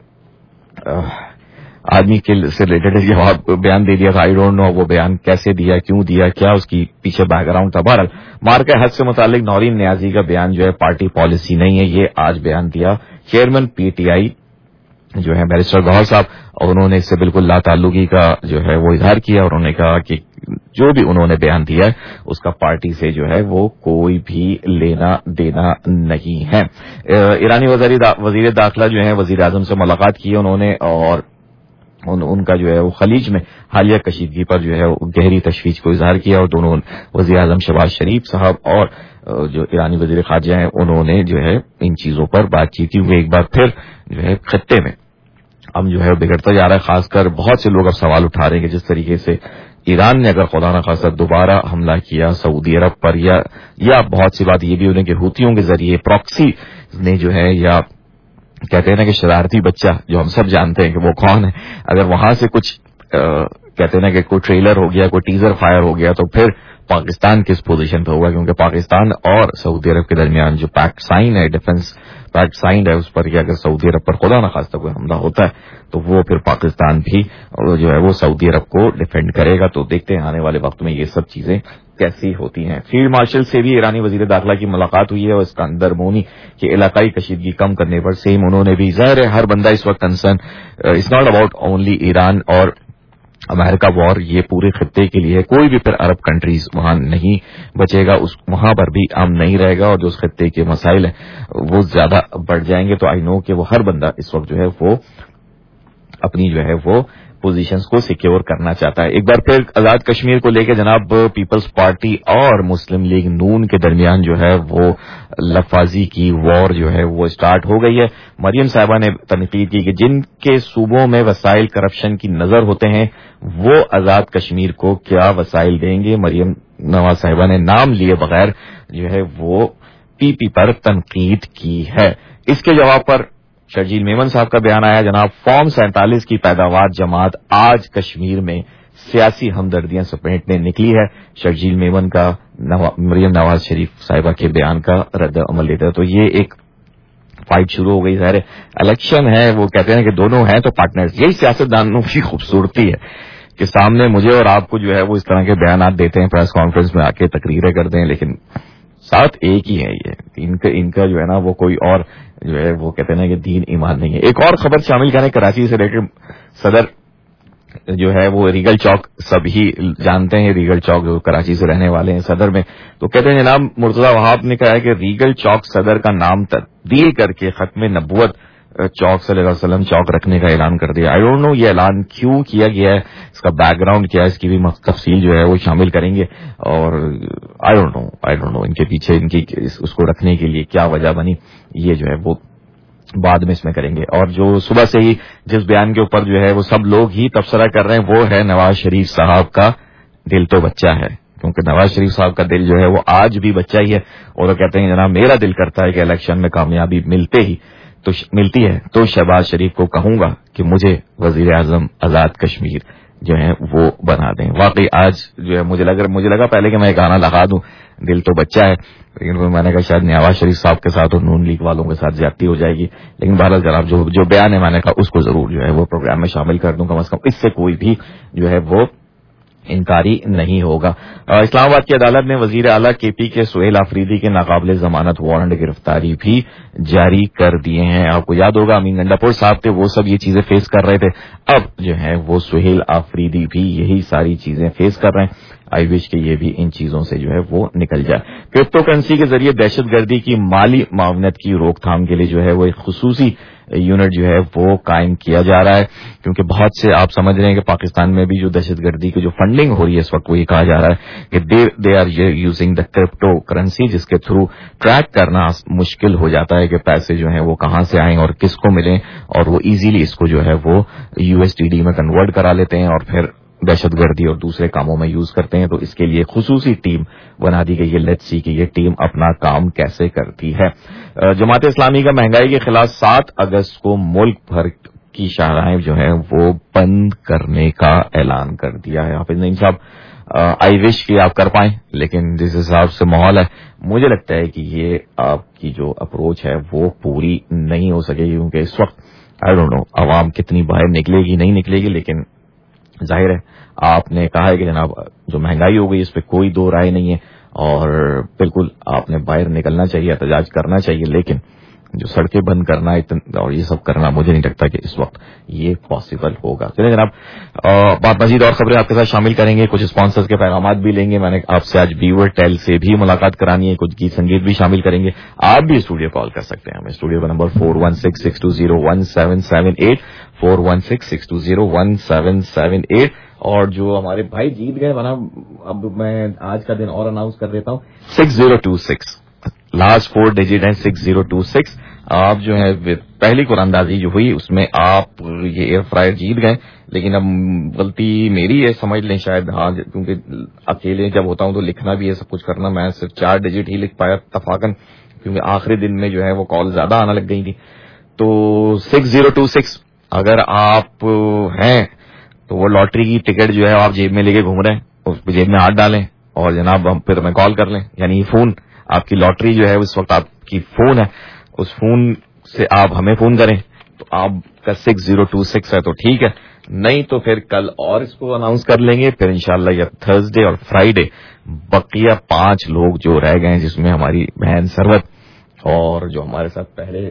آدمی کے سے ریلیٹڈ جواب بیان دے دیا تھا, آئی ڈونٹ نو وہ بیان کیسے دیا, کیوں دیا, کیا اس کی پیچھے بیک گراؤنڈ تھا. بہرحال مارکہ حد سے متعلق نورین نیازی کا بیان جو ہے پارٹی پالیسی نہیں ہے, یہ آج بیان دیا چیئرمین پی ٹی آئی جو ہے بیرسٹر گوہر صاحب, اور انہوں نے اس سے بالکل لا تعلقی کا جو ہے وہ اظہار کیا, اور انہوں نے کہا کہ جو بھی انہوں نے بیان دیا ہے اس کا پارٹی سے جو ہے وہ کوئی بھی لینا دینا نہیں ہے. ایرانی وزیر داخلہ جو ہے وزیر اعظم سے ملاقات کی انہوں نے, اور ان کا جو ہے وہ خلیج میں حالیہ کشیدگی پر جو ہے گہری تشویش کو اظہار کیا, اور دونوں وزیر اعظم شہباز شریف صاحب اور جو ایرانی وزیر خارجہ ہیں انہوں نے جو ہے ان چیزوں پر بات چیت کی. وہ ایک بار پھر جو ہے خطے میں ہم جو ہے بگڑتا جا رہا ہے, خاص کر بہت سے لوگ اب سوال اٹھا رہے ہیں کہ جس طریقے سے ایران نے اگر خدا نخواستہ دوبارہ حملہ کیا سعودی عرب پر یا بہت سی بات یہ بھی ہونے کہ حوثیوں کے ذریعے پراکسی نے جو ہے یا کہتے ہیں نا کہ شرارتی بچہ جو ہم سب جانتے ہیں کہ وہ کون ہے, اگر وہاں سے کچھ کہتے ہیں نا کہ کوئی ٹریلر ہو گیا, کوئی ٹیزر فائر ہو گیا, تو پھر پاکستان کس پوزیشن پہ ہوگا, کیونکہ پاکستان اور سعودی عرب کے درمیان جو پیکٹ سائن ہے, ڈیفنس پیکٹ سائن ہے, اس پر کہ اگر سعودی عرب پر خدا نخواستہ کوئی حملہ ہوتا ہے تو وہ پھر پاکستان بھی جو ہے وہ سعودی عرب کو ڈیفینڈ کرے گا. تو دیکھتے ہیں آنے والے وقت میں یہ سب چیزیں کیسی ہوتی ہیں. فیلڈ مارشل سے بھی ایرانی وزیر داخلہ کی ملاقات ہوئی ہے اور اسکندر مونی کے علاقائی کشیدگی کم کرنے پر سیم انہوں نے بھی, ظاہر ہے ہر بندہ اس وقت concern, it's not about only Iran اور امریکہ وار, یہ پورے خطے کے لیے کوئی بھی پھر عرب کنٹریز وہاں نہیں بچے گا, وہاں پر بھی امن نہیں رہے گا اور جو اس خطے کے مسائل ہیں وہ زیادہ بڑھ جائیں گے. تو آئی نو کہ وہ ہر بندہ اس وقت جو ہے وہ اپنی جو ہے وہ پوزیشنز کو سیکیور کرنا چاہتا ہے. ایک بار پھر آزاد کشمیر کو لے کے جناب پیپلز پارٹی اور مسلم لیگ نون کے درمیان جو ہے وہ لفاظی کی وار جو ہے وہ سٹارٹ ہو گئی ہے. مریم صاحبہ نے تنقید کی کہ جن کے صوبوں میں وسائل کرپشن کی نظر ہوتے ہیں وہ آزاد کشمیر کو کیا وسائل دیں گے. مریم نواز صاحبہ نے نام لیے بغیر جو ہے وہ پی پی پر تنقید کی ہے. اس کے جواب پر شرجیل میمن صاحب کا بیان آیا, جناب فارم 47 کی پیداوار جماعت آج کشمیر میں سیاسی ہمدردیاں سمیٹنے نکلی ہے. شرجیل میمن کا مریم نواز شریف صاحبہ کے بیان کا رد عمل لیتا ہے. تو یہ ایک فائٹ شروع ہو گئی. ظاہر الیکشن ہے, وہ کہتے ہیں کہ دونوں ہیں تو پارٹنرز. یہی سیاستدانوں کی خوبصورتی ہے کہ سامنے مجھے اور آپ کو جو ہے وہ اس طرح کے بیانات دیتے ہیں, پریس کانفرنس میں آ کے تقریریں کرتے ہیں, لیکن ساتھ ایک ہی ہے. یہ ان کا جو ہے نا وہ کوئی اور جو ہے وہ کہتے ہیں کہ دین ایمان نہیں ہے. ایک اور خبر شامل کریں کراچی سے ریلیٹڈ. صدر جو ہے وہ ریگل چوک سب ہی جانتے ہیں, ریگل چوک جو کراچی سے رہنے والے ہیں صدر میں, تو کہتے ہیں جناب مرتضی وہاب نے کہا ہے کہ ریگل چوک صدر کا نام تبدیل کر کے ختم نبوت چوک صلی اللہ علیہ وسلم چوک رکھنے کا اعلان کر دیا. آئی ڈونٹ نو یہ اعلان کیوں کیا گیا ہے, اس کا بیک گراؤنڈ کیا ہے, اس کی بھی تفصیل جو ہے وہ شامل کریں گے. اور آئی ڈونٹ نو ان کے پیچھے ان کی اس کو رکھنے کے لیے کیا وجہ بنی, یہ جو ہے وہ بعد میں اس میں کریں گے. اور جو صبح سے ہی جس بیان کے اوپر جو ہے وہ سب لوگ ہی تبصرہ کر رہے ہیں وہ ہے نواز شریف صاحب کا دل تو بچہ ہے, کیونکہ نواز شریف صاحب کا دل جو ہے وہ آج بھی بچہ ہی ہے. اور وہ کہتے ہیں جناب میرا دل کرتا ہے کہ الیکشن میں کامیابی ملتی ہے تو شہباز شریف کو کہوں گا کہ مجھے وزیر اعظم آزاد کشمیر جو ہے وہ بنا دیں. واقعی آج جو ہے مجھے لگا پہلے کہ میں گانا لگا دوں دل تو بچہ ہے, لیکن میں نے کہا شاید نواز شریف صاحب کے ساتھ اور نون لیگ والوں کے ساتھ زیادتی ہو جائے گی. لیکن بہرحال جناب جو بیان ہے میں نے کہا اس کو ضرور جو ہے وہ پروگرام میں شامل کر دوں, کم از کم اس سے کوئی بھی جو ہے وہ انکاری نہیں ہوگا. اسلام آباد کی عدالت نے وزیر اعلیٰ کے پی کے سہیل آفریدی کے ناقابل ضمانت وارنٹ گرفتاری بھی جاری کر دیے ہیں. آپ کو یاد ہوگا امین گنڈاپور صاحب تھے, وہ سب یہ چیزیں فیس کر رہے تھے, اب جو ہے وہ سہیل آفریدی بھی یہی ساری چیزیں فیس کر رہے ہیں. آئی وش کہ یہ بھی ان چیزوں سے جو ہے وہ نکل جائے. کرپٹو کرنسی کے ذریعے دہشت گردی کی مالی معاونت کی روک تھام کے لیے جو ہے وہ ایک خصوصی یونٹ جو ہے وہ قائم کیا جا رہا ہے, کیونکہ بہت سے آپ سمجھ رہے ہیں کہ پاکستان میں بھی جو دہشت گردی کی جو فنڈنگ ہو رہی ہے اس وقت وہ یہ کہا جا رہا ہے کہ they are using the crypto currency, جس کے تھرو ٹریک کرنا مشکل ہو جاتا ہے کہ پیسے جو ہیں وہ کہاں سے آئیں اور کس کو ملیں, اور وہ ایزیلی اس کو جو ہے وہ USDT میں کنورٹ کرا لیتے ہیں اور پھر دہشت گردی اور دوسرے کاموں میں یوز کرتے ہیں. تو اس کے لیے خصوصی ٹیم بنا دی گئی ہے. لیٹس سی کہ یہ ٹیم اپنا کام کیسے کرتی ہے. جماعت اسلامی کا مہنگائی کے خلاف 7 اگست کو ملک بھر کی شاہراہیں جو ہیں وہ بند کرنے کا اعلان کر دیا ہے. حافظ نعیم صاحب آئی وش کہ آپ کر پائیں, لیکن جس حساب سے ماحول ہے مجھے لگتا ہے کہ یہ آپ کی جو اپروچ ہے وہ پوری نہیں ہو سکے گی, کیونکہ اس وقت آئی ڈونٹ نو عوام کتنی باہر نکلے گی نہیں نکلے گی. لیکن ظاہر ہے آپ نے کہا ہے کہ جناب جو مہنگائی ہو گئی اس پہ کوئی دو رائے نہیں ہے, اور بالکل آپ نے باہر نکلنا چاہیے, احتجاج کرنا چاہیے, لیکن جو سڑکیں بند کرنا اور یہ سب کرنا مجھے نہیں لگتا کہ اس وقت یہ پاسبل ہوگا. چلیں جناب بات مزید اور خبریں آپ کے ساتھ شامل کریں گے, کچھ اسپانسرز کے پیغامات بھی لیں گے. میں نے آپ سے آج بیور ٹیل سے بھی ملاقات کرانی ہے, کچھ گیت سنگیت بھی شامل کریں گے. آپ بھی اسٹوڈیو کال کر سکتے ہیں ہمیں, اسٹوڈیو کا نمبر 4166201778 4166201778. اور جو ہمارے بھائی جیت گئے ورنہ اب میں آج کا دن اور اناؤنس کر دیتا ہوں 6026 लास्ट 4 डिजिट हैं 6026. आप जो है पहली कुरानदाजी जो हुई उसमें आप ये एयर फ्रायर जीत गए, लेकिन अब गलती मेरी है समझ लें शायद. हाँ, क्योंकि अकेले जब होता हूं तो लिखना भी है, सब कुछ करना. मैं सिर्फ 4 डिजिट ही लिख पाया तफाकन, क्योंकि आखिरी दिन में जो है वो कॉल ज्यादा आना लग गई थी. तो 6026 अगर आप हैं तो वो लॉटरी की टिकट जो है आप जेब में लेके घूम रहे हैं, उस जेब में हाथ डालें और जनाब हम फिर हमें कॉल कर लें. यानी फोन आपकी लॉटरी जो है उस वक्त आपकी फोन है, उस फोन से आप हमें फोन करें तो आपका 6026 है तो ठीक है, नहीं तो फिर कल और इसको अनाउंस कर लेंगे. फिर इंशाल्लाह या थर्सडे और फ्राइडे बकिया 5 लोग जो रह गए हैं, जिसमें हमारी बहन सरवत और जो हमारे साथ पहले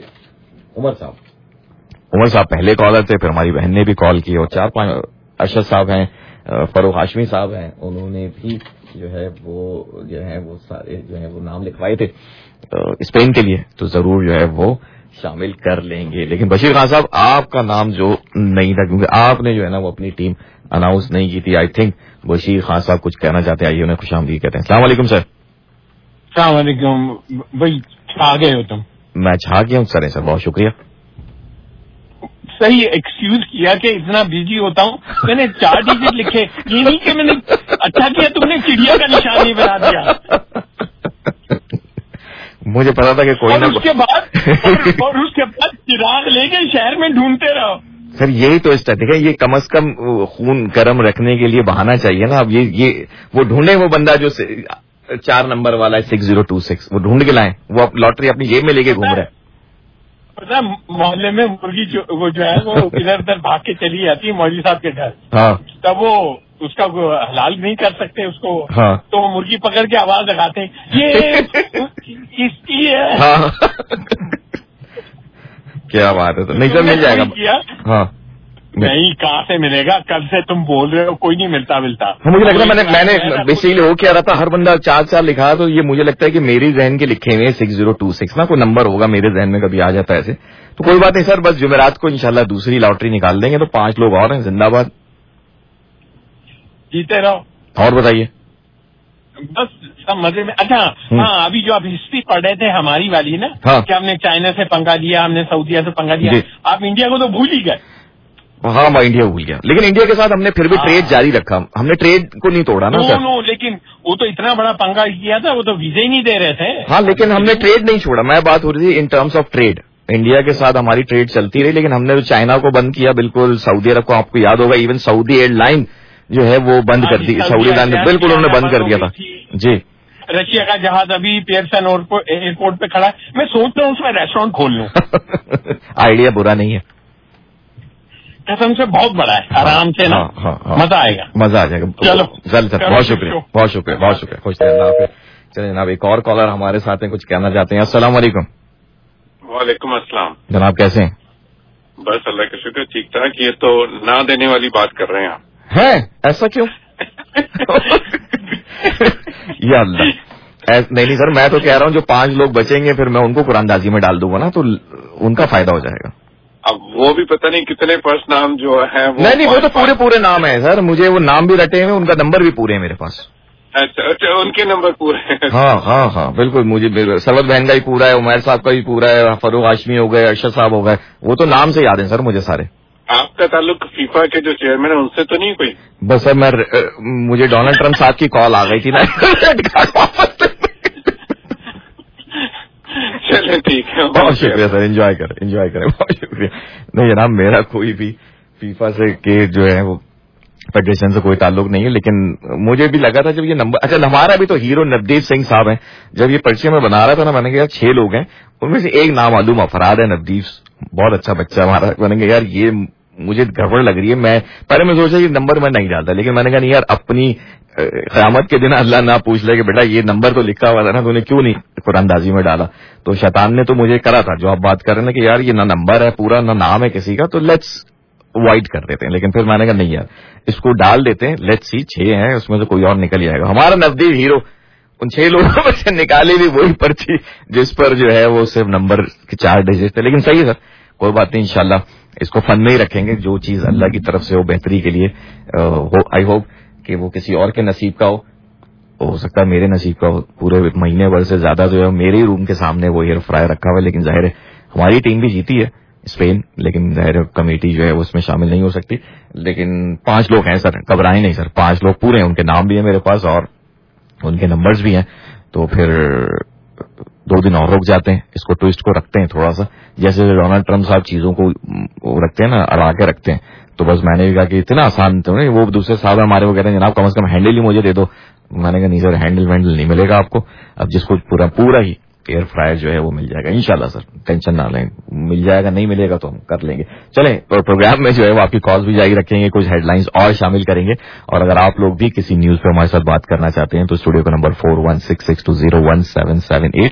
उमर साहब पहले कॉलर थे, फिर हमारी बहन ने भी कॉल की, और 4-5 अरशद साहब हैं, फरूक हाशमी साहब हैं, उन्होंने भी जो है वो सारे जो है वो नाम लिखवाए थे स्पेन के लिए, तो जरूर जो है वो शामिल कर लेंगे. लेकिन बशीर खान साहब आपका नाम जो नहीं था, क्योंकि आपने जो है ना वो अपनी टीम अनाउंस नहीं की थी. आई थिंक बशीर खान साहब कुछ कहना चाहते हैं, आइए उन्हें खुशामदीद कहते हैं. अस्सलाम वालेकुम सर. अस्सलाम वालेकुम भाई, छा गए हो तुम? मैं छा गया हूँ सर. सर बहुत शुक्रिया. सही एक्सक्यूज किया कि इतना बिजी होता हूँ. मैंने 4 डिजिट लिखे, ये नहीं कि मैंने अच्छा किया तुमने चिड़िया का निशान नहीं बना दिया. मुझे पता था कि कोई और ना उसके बाद चिराग लेके शहर में ढूंढते रहो. सर यही तो स्टैटिक है, ये कम से कम खून गर्म रखने के लिए बहाना चाहिए ना. अब ये वो ढूंढे वो बंदा जो 4 नंबर वाला है 6026, वो ढूंढ के लाए, वो लॉटरी अपनी जेब में लेके घूम रहा है. पता मोहल्ले में मुर्गी वो जो है वो इधर उधर भाग के चली जाती है मौलवी साहब के घर. हाँ. तब वो उसका हलाल नहीं कर सकते उसको. हाँ. तो वो मुर्गी पकड़ के आवाज लगाते हैं, ये इसकी है. हाँ. क्या बात है. तो नहीं सर मिल जाएगा. हाँ नहीं, कहाँ से मिलेगा? कल से तुम बोल रहे हो कोई नहीं मिलता. मुझे लगता है मैंने बेसिकली वो क्या रहा था, हर बंदा 4 लिखा, तो ये मुझे लगता है कि मेरी जहन के लिखे हुए 6026 ना कोई नंबर होगा मेरे जहन में कभी आ जाता है ऐसे. तो कोई बात नहीं सर, बस जुमेरात को इंशाल्लाह दूसरी लॉटरी निकाल देंगे, तो 5 लोग और हैं. जिंदाबाद, जीते रहो. और बताइए. बस सब मजे में. अच्छा हाँ, अभी जो आप हिस्ट्री पढ़ रहे थे हमारी वाली ना, हाँ. कि हमने चाइना से पंगा लिया, हमने सऊदीया से पंगा लिया, आप इंडिया को तो भूल ही गए. हाँ मैं इंडिया भूल गया, लेकिन इंडिया के साथ हमने फिर भी ट्रेड जारी रखा. हमने ट्रेड को नहीं तोड़ा ना सर. लेकिन वो तो इतना बड़ा पंगा किया था, वो तो वीजा ही नहीं दे रहे थे. हाँ, लेकिन हमने ट्रेड नहीं छोड़ा. मैं बात हो रही थी in terms of trade. India के साथ हमारी ट्रेड चलती रही, लेकिन हमने तो चाइना को बंद किया बिल्कुल. सऊदी अरब को आपको याद होगा, इवन सऊदी एयरलाइन जो है वो बंद कर दी. सऊदी एयरलाइन बिल्कुल उन्होंने बंद कर दिया था जी. रशिया का जहाज अभी पियर्सन एयरपोर्ट पे खड़ा है. मैं सोच रहा हूँ उसमें रेस्टोरेंट खोल लूँ. आइडिया बुरा नहीं है, कसम से बहुत बड़ा है. आराम से ना. मजा आएगा. मजा आ जाएगा. चलो सर बहुत शुक्रिया, बहुत शुक्रिया, बहुत शुक्रिया. खुश रहे. चलिए जनाब, एक और कॉलर हमारे साथ हैं, कुछ कहना चाहते हैं. अस्सलाम वालेकुम. वालेकुम अस्सलाम. जनाब कैसे हैं? बस अल्लाह का शुक्र, ठीक ठाक. ये तो ना देने वाली बात कर रहे हैं आप. हैं? ऐसा क्यों? या अल्लाह. नहीं सर, मैं तो कह रहा हूँ जो 5 लोग बचेंगे फिर मैं उनको कुरानदाजी में डाल दूंगा ना, तो उनका फायदा हो जाएगा. अब वो भी पता नहीं कितने पर्स नाम जो है वो. नहीं वो तो पूरे नाम है सर. मुझे वो नाम भी रटे हुए, उनका नंबर भी पूरे है मेरे पास. अच्छा उनके नंबर पूरे हैं. हाँ बिल्कुल. मुझे सरवत बहन का भी पूरा है, उमैर साहब का भी पूरा है, फरूक हाशमी हो गए, अरशद साहब हो गए. वो तो नाम से याद है सर मुझे सारे. आपका ताल्लुक फीफा के जो चेयरमैन है उनसे तो नहीं कोई? बस सर मुझे डोनाल्ड ट्रंप साहब की कॉल आ गई थी ना. चलिए ठीक है. बहुत शुक्रिया सर. एंजॉय करें. बहुत शुक्रिया. नहीं जनाब, मेरा कोई भी फीफा से के जो है वो फेडरेशन से कोई ताल्लुक नहीं है, लेकिन मुझे भी लगा था जब ये नंबर. अच्छा, हमारा भी तो हीरो नवदीप सिंह साहब हैं. जब ये पर्चे में बना रहा था ना, मैंने कहा 6 लोग हैं, उनमें से एक नाम मालूम अफराद है, नवदीप. बहुत अच्छा बच्चा हमारा. मैंने कहा यार ये मुझे गड़बड़ लग रही है. मैं पहले मैं सोचा ये नंबर मैं नहीं डालता, लेकिन मैंने कहा नहीं यार, अपनी क़यामत के दिन अल्लाह ना पूछ ले कि बेटा ये नंबर तो लिखा हुआ था ना, तूने क्यों नहीं कुरानदाजी में डाला. तो शैतान ने तो मुझे करा था जो आप बात कर रहे हैं कि यार ये ना नंबर है पूरा, ना नाम है किसी का, तो लेट्स वाइड कर देते हैं. लेकिन फिर मैंने कहा नहीं यार, इसको डाल देते हैं. लेट्स सी 6 हैं, उसमें से कोई और निकल जाएगा. हमारा नवदीप हीरो उन 6 लोगों में से निकाली भी वही पर्ची जिस पर जो है वो सिर्फ नंबर के 4 डिजिट थे. लेकिन सही है सर, कोई बात नहीं. इंशाल्लाह इसको फन में ही रखेंगे. जो चीज अल्लाह की तरफ से हो बेहतरी के लिए हो. आई होप कि वो किसी और के नसीब का हो. हो सकता है मेरे नसीब का पूरे महीने भर से ज्यादा जो है मेरे ही रूम के सामने वो एयर फ्रायर रखा हुआ है, लेकिन जाहिर है हमारी टीम भी जीती है स्पेन, लेकिन जाहिर कमेटी जो है वो उसमें शामिल नहीं हो सकती। लेकिन 5 लोग हैं सर, घबराएं नहीं सर, 5 लोग पूरे हैं, उनके नाम भी है मेरे पास और उनके नंबर्स भी हैं। तो फिर 2 दिन और रुक जाते हैं, इसको ट्विस्ट को रखते हैं थोड़ा सा, जैसे डोनाल्ड ट्रम्प साहब चीजों को रखते हैं ना, अड़ा के रखते हैं। तो बस मैंने भी कहा कि इतना आसान तो नहीं, वो दूसरे साहब हमारे वो कहते हैं जनाब कम से कम हैंडल ही मुझे दे दो। मैंने कहा नहीं सर, हैंडल वैंडल नहीं मिलेगा आपको, अब जिसको पूरा ही एयर फ्रायर जो है वो मिल जाएगा इंशाल्लाह सर, टेंशन ना लें, मिल जाएगा, नहीं मिलेगा तो हम कर लेंगे। चलें, तो प्रोग्राम में जो है वो आपकी कॉल्स भी जारी रखेंगे, कुछ हेडलाइंस और शामिल करेंगे, और अगर आप लोग भी किसी न्यूज पे हमारे साथ बात करना चाहते हैं तो स्टूडियो का नंबर 4166201778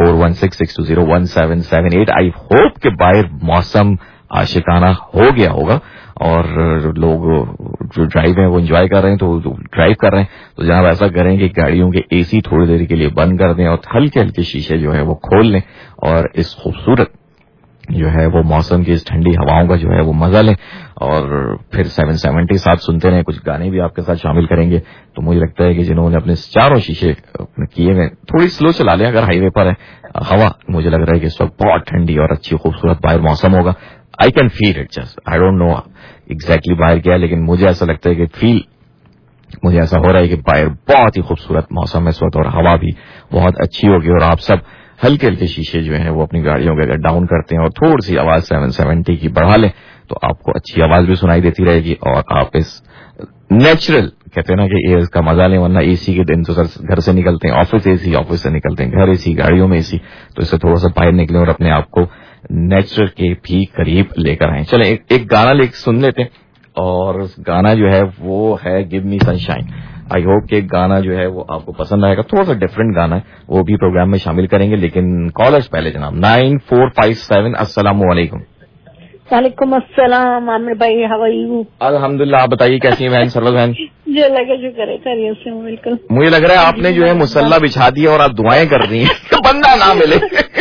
4166201778। आई होप कि बाहर मौसम आशिकाना हो गया होगा और लोग जो ड्राइव हैं वो एंजॉय कर रहे हैं, तो ड्राइव कर रहे हैं तो जनाब ऐसा करें कि गाड़ियों के एसी थोड़ी देर के लिए बंद कर दें और हल्के हल्के शीशे जो है वो खोल लें और इस खूबसूरत जो है वो मौसम की इस ठंडी हवाओं का जो है वो मजा लें। और फिर 770 साथ सुनते रहें, कुछ गाने भी आपके साथ शामिल करेंगे। तो मुझे लगता है कि जिन्होंने अपने चारों शीशे किए हुए थोड़ी स्लो चला लें, अगर हाईवे पर है हवा, मुझे लग रहा है कि इस वक्त बहुत ठंडी और अच्छी खूबसूरत बाहर मौसम होगा। I can feel it, just I don't know exactly बाहर क्या है, लेकिन मुझे ऐसा लगता है कि मुझे ऐसा हो रहा है कि बाहर बहुत ही खूबसूरत मौसम है इस वक्त और हवा भी बहुत अच्छी होगी। और आप सब हल्के हल्के शीशे जो हैं वो अपनी गाड़ियों के अगर डाउन करते हैं और थोड़ी सी आवाज 770 की बढ़ा लें तो आपको अच्छी आवाज भी सुनाई देती रहेगी और आप इस नेचुरल कहते हैं ना कि एयर का मजा लें। वरना एसी के दिन तो सर घर से निकलते हैं ऑफिस एसी, ऑफिस से निकलते हैं घर एसी, गाड़ियों में एसी, तो इससे थोड़ा सा बाहर निकलें और अपने आप को नेचर के भी करीब लेकर आए। चले एक गाना सुन लेते हैं और गाना जो है वो है give me sunshine. I hope कि गाना जो है वो आपको पसंद आएगा, थोड़ा सा डिफरेंट गाना है, वो भी प्रोग्राम में शामिल करेंगे। लेकिन कॉलर्स पहले जनाब 9457 अस्सलाम वालेकुम। वालेकुम अस्सलाम आमिर भाई, हाउ आर यू? अल्हम्दुलिल्लाह, आप बताइए कैसी है बहन सरवत बहन? जी अल्लाह का शुक्र है, खैरियत से हूं बिल्कुल। मुझे लग रहा है आपने जो है मुसल्ला बिछा दिया और आप दुआएं कर रही हैं बंदा ना मिले।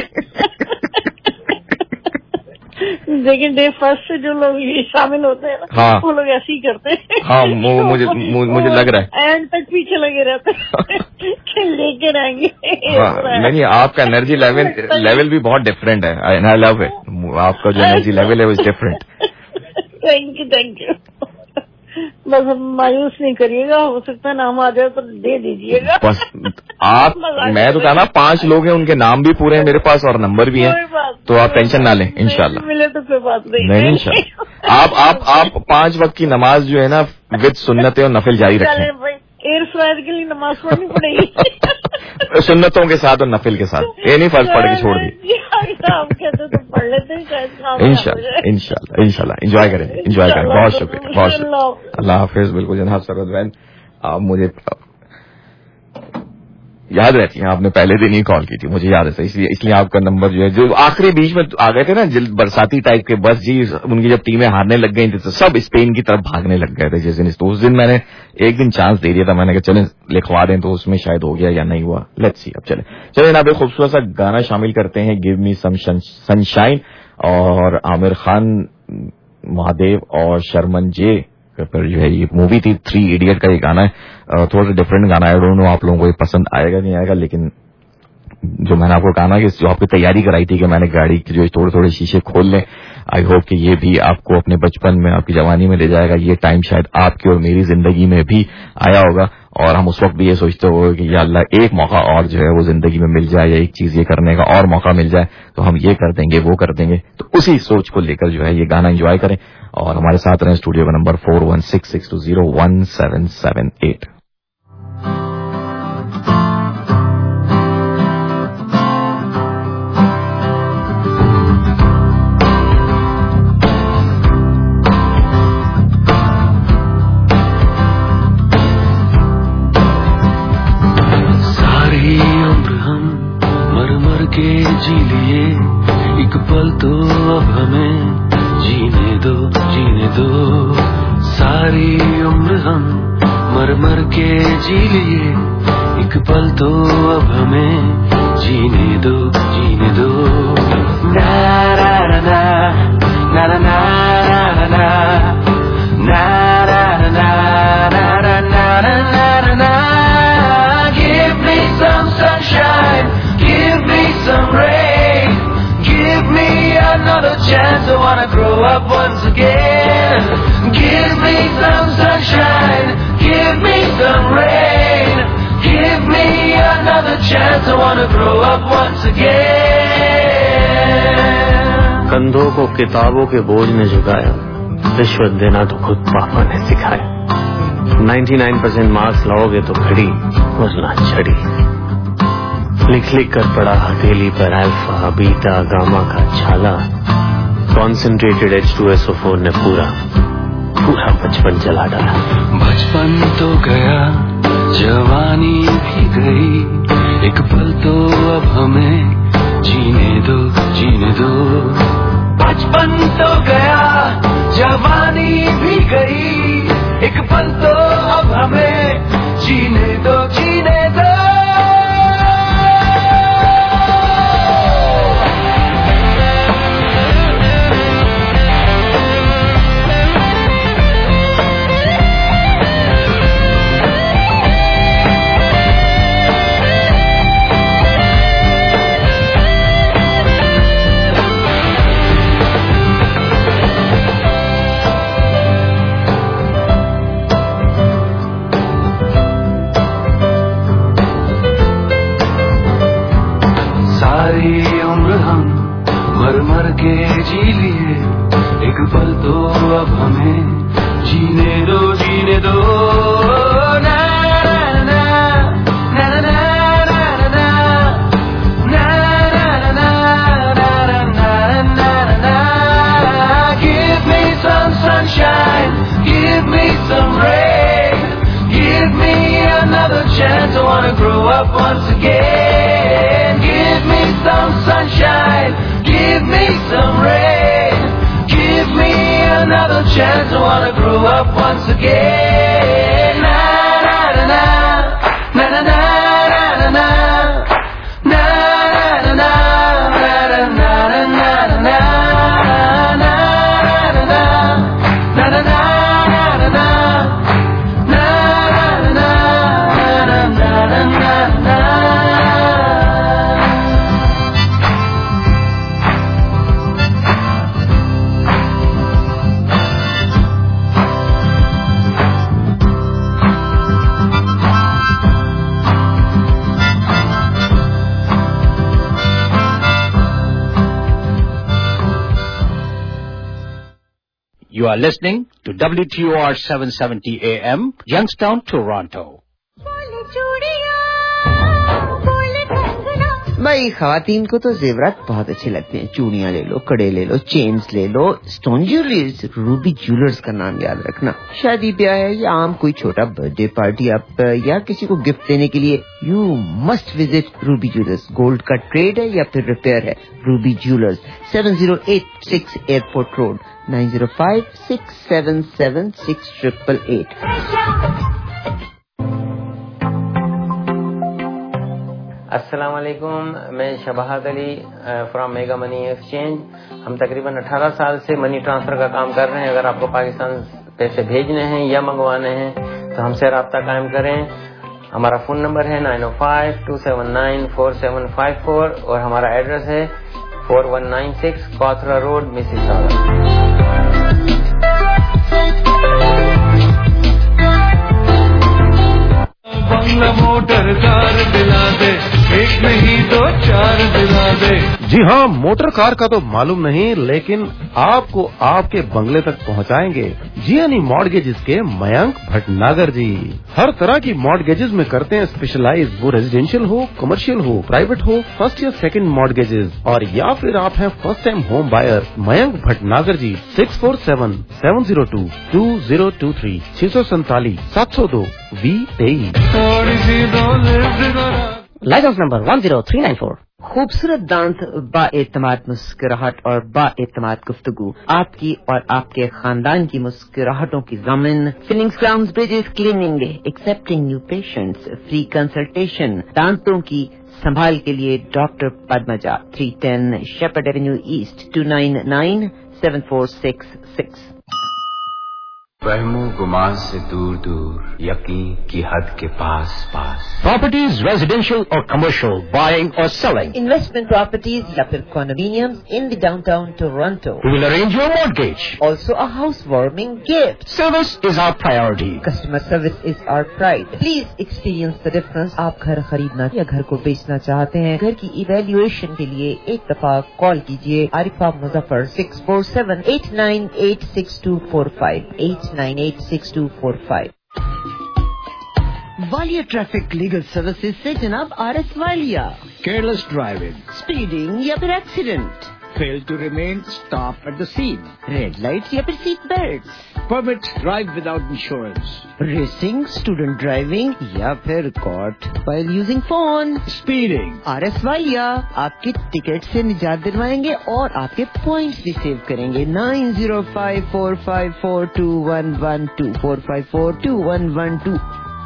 लेकिन डे फर्स्ट से जो लोग ये शामिल होते हैं ना, हाँ, वो लोग ऐसे ही करते हैं। हाँ, मुझे लग रहा है एंड तक पीछे लगे रहते हैं लेके रहेंगे। हाँ, नहीं आपका एनर्जी लेवल भी बहुत डिफरेंट है, आई लव इट। आपका जो एनर्जी लेवल है वो इज डिफरेंट। Thank you. बस मायूस नहीं करिएगा, हो सकता है नाम आ जाए तो दे दीजिएगा बस। आप मैं तो कहा ना 5 लोग हैं, उनके नाम भी पूरे हैं मेरे पास और नंबर भी है, तो आप टेंशन ना लें इंशाल्लाह। मिले तो कोई बात नहीं इंशाल्लाह। आप 5 वक्त की नमाज जो है ना विद सुन्नतें और नफिल जारी रखें। एयर फ्रायर के लिए नमाज पढ़नी पड़ेगी सुन्नतों के साथ और नफिल के साथ, ये नहीं फर्ज पड़ के छोड़ दी। आप कहते तो पढ़ लेते हैं इंशाल्लाह इंजॉय करें बहुत शुक्रिया अल्लाह हाफिज। बिल्कुल जनाब सरवत बहन, आप मुझे याद रहती है, आपने पहले दिन ही कॉल की थी, मुझे याद है, इसलिए आपका नंबर जो है जो आखिरी बीच में आ गए थे ना बरसाती टाइप के, बस जी उनकी जब टीमें हारने लग गई थी तो सब स्पेन की तरफ भागने लग गए थे जिस दिन। तो उस दिन मैंने एक दिन चांस दे दिया था, मैंने कहा चलें लिखवा दें, तो उसमें शायद हो गया या नहीं हुआ, लेट्स सी। अब चले ना, एक खूबसूरत सा गाना शामिल करते हैं, गिव मी सम सनशाइन, और आमिर खान, महादेव और शर्मन जे पर जो है ये मूवी थी 3 इडियट का ये गाना है, थोड़ा सा डिफरेंट गाना है, आई डोंट नो आप लोगों को ये पसंद आएगा नहीं आएगा, लेकिन जो मैंने आपको कहा ना कि जो आपकी तैयारी कराई थी कि मैंने गाड़ी के जो थोड़े थोड़े शीशे खोल लें, आई होप कि ये भी आपको अपने बचपन में आपकी जवानी में ले जाएगा। ये टाइम शायद आपकी और मेरी जिंदगी में भी आया होगा और हम उस वक्त भी ये सोचते हो कि या अल्लाह एक मौका और जो है वो जिंदगी में मिल जाए, या एक चीज ये करने का और मौका मिल जाए तो हम ये कर देंगे वो कर देंगे। तो उसी सोच को लेकर जो है ये गाना एंजॉय करें और हमारे साथ रहें। स्टूडियो का नंबर 4166201778। जी लिए एक पल तो अब हमें जीने दो सारी उम्र हम मर मर के जी लिए एक पल तो अब हमें जीने दो ना ना ना ना ना ना ना ना ना ना ना ना ना ना wanna grow up once again. Give me some sunshine, give me some rain, give me another chance. I wanna grow up once again. کندھوں کو کتابوں کے بوجھ نے جھکایا, رشوت دینا تو خود پاپا نے سکھایا. 99% مارکس لاؤ گے تو گھڑی بولنا چھڑی. لکھ لکھ کر پڑا ہتھیلی پر الفا بیٹا گاما کا چھالا. کانسنٹریٹڈ H2SO4 نے پورا بچپن چلا ڈالا. بچپن تو گیا, جوانی بھی گئی, ایک پل تو اب ہمیں جینے دو, جینے دو. بچپن تو گیا, جوانی بھی گئی, ایک پل تو اب ہمیں جینے دو, جینے دو. مر مر کے جی لیے, ایک پل تو اب ہمیں جینے دو, جینے دو. نا نا نا نا نا نا نا نا نا نا. Give me some sunshine, give me some rain, give me another chance. I wanna grow up once again. Give me some sunshine, give me some rain, give me another chance. I wanna grow up once again. Na na na na na na na na na na na na You are listening to WTOR 770 AM, Youngstown, Toronto. بھائی خواتین کو تو زیورات بہت اچھے لگتے ہیں. چوڑیاں لے لو, کڑے لے لو, چینز لے لو. اسٹون جیولرز, روبی جیولرز کا نام یاد رکھنا. شادی بیاہ ہے یا عام کوئی چھوٹا برتھ ڈے پارٹی آپ یا کسی کو گفٹ دینے کے لیے, you must visit Ruby jewellers. Gold کا ٹریڈ ہے یا پھر ریپیئر ہے, روبی جیولرز 7086 ایئرپورٹ روڈ 9056776888. السلام علیکم, میں Shabahat Ali from Mega Money Exchange. ہم تقریباً 18 سال سے منی ٹرانسفر کا کام کر رہے ہیں. اگر آپ کو پاکستان پیسے بھیجنے ہیں یا منگوانے ہیں تو ہم سے رابطہ قائم کریں. ہمارا فون نمبر ہے 905-279-4754 اور ہمارا ایڈریس ہے 4196 کوتھرا روڈ, مسیساگا. بنگلہ موٹر کار دلا دے, ایک نہیں دو چار دلا دے. جی ہاں, موٹر کار کا تو معلوم نہیں, لیکن آپ کو آپ کے بنگلے تک پہنچائیں گے جیانی مارگیجز کے میانک بھٹناگر جی. ہر طرح کی مارگیجز میں کرتے ہیں اسپیشلائز, وہ ریزیڈینشیل ہو, کمرشل ہو, پرائیویٹ ہو, فرسٹ یا سیکنڈ مارگیجز, اور یا پھر آپ ہیں first time home buyer. Mayank Bhatnagar ji 647-702-2023 647-702-2023. Licence number 10394. خوبصورت دانت, با اعتماد مسکراہٹ اور با اعتماد گفتگو, آپ کی اور آپ کے خاندان کی مسکراہٹوں کی ضامن. Fillings crowns bridges cleaning, accepting new patients, free consultation. دانتوں کی سنبھال کے لیے doctor Padmaja, 310 Sheppard avenue east, 29974666. वहमो गुमान से दूर दूर, यकीन की हद के पास पास. Properties, residential or commercial, buying or selling. Investment properties या फिर condominiums in the downtown Toronto. We will arrange your mortgage. Also a housewarming gift. Service is our priority. Customer service is our pride. Please experience the difference. आप घर खरीदना या घर को बेचना चाहते हैं, घर की इवैल्यूएशन के लिए एक दफा कॉल कीजिए Arifa Muzaffar 647-898-6245 898-6245. Walia traffic legal services से जनाब RS Walia. Careless driving. Speeding या फिर accident, Fail to remain, stop at the scene. Red light या फिर seat belt, Permit, drive without insurance. Racing, student driving या फिर caught while using phone. Speeding. RS Walia आपकी ticket से निजात दिलवाएंगे और आपके पॉइंट्स भी सेव करेंगे. 9054542112 4542112.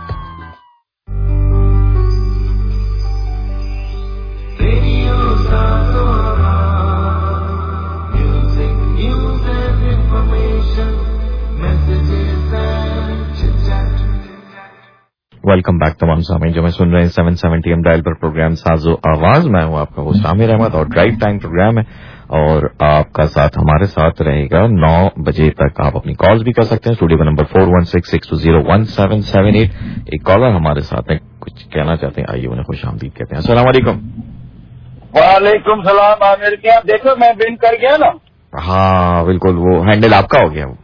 वेलकम बैक तमाम सामीन जो मैं सुन रहे हैं 770 AM डायल पर प्रोग्राम साजो आवाज. मैं हूं आपका होस्ट आमिर अहमद और ड्राइव टाइम प्रोग्राम है और आपका साथ हमारे साथ रहेगा 9 बजे तक. आप अपनी कॉल्स भी कर सकते हैं. स्टूडियो का नंबर 4166201778. एक कॉलर हमारे साथ है, कुछ कहना चाहते हैं, आइए उन्हें खुश आमदीद कहते हैं. अस्सलाम वालेकुम. वालेकुम सलाम. आमिर के आप देखो मैं विन कर गया ना. हाँ बिल्कुल, वो हैंडल आपका हो गया. वो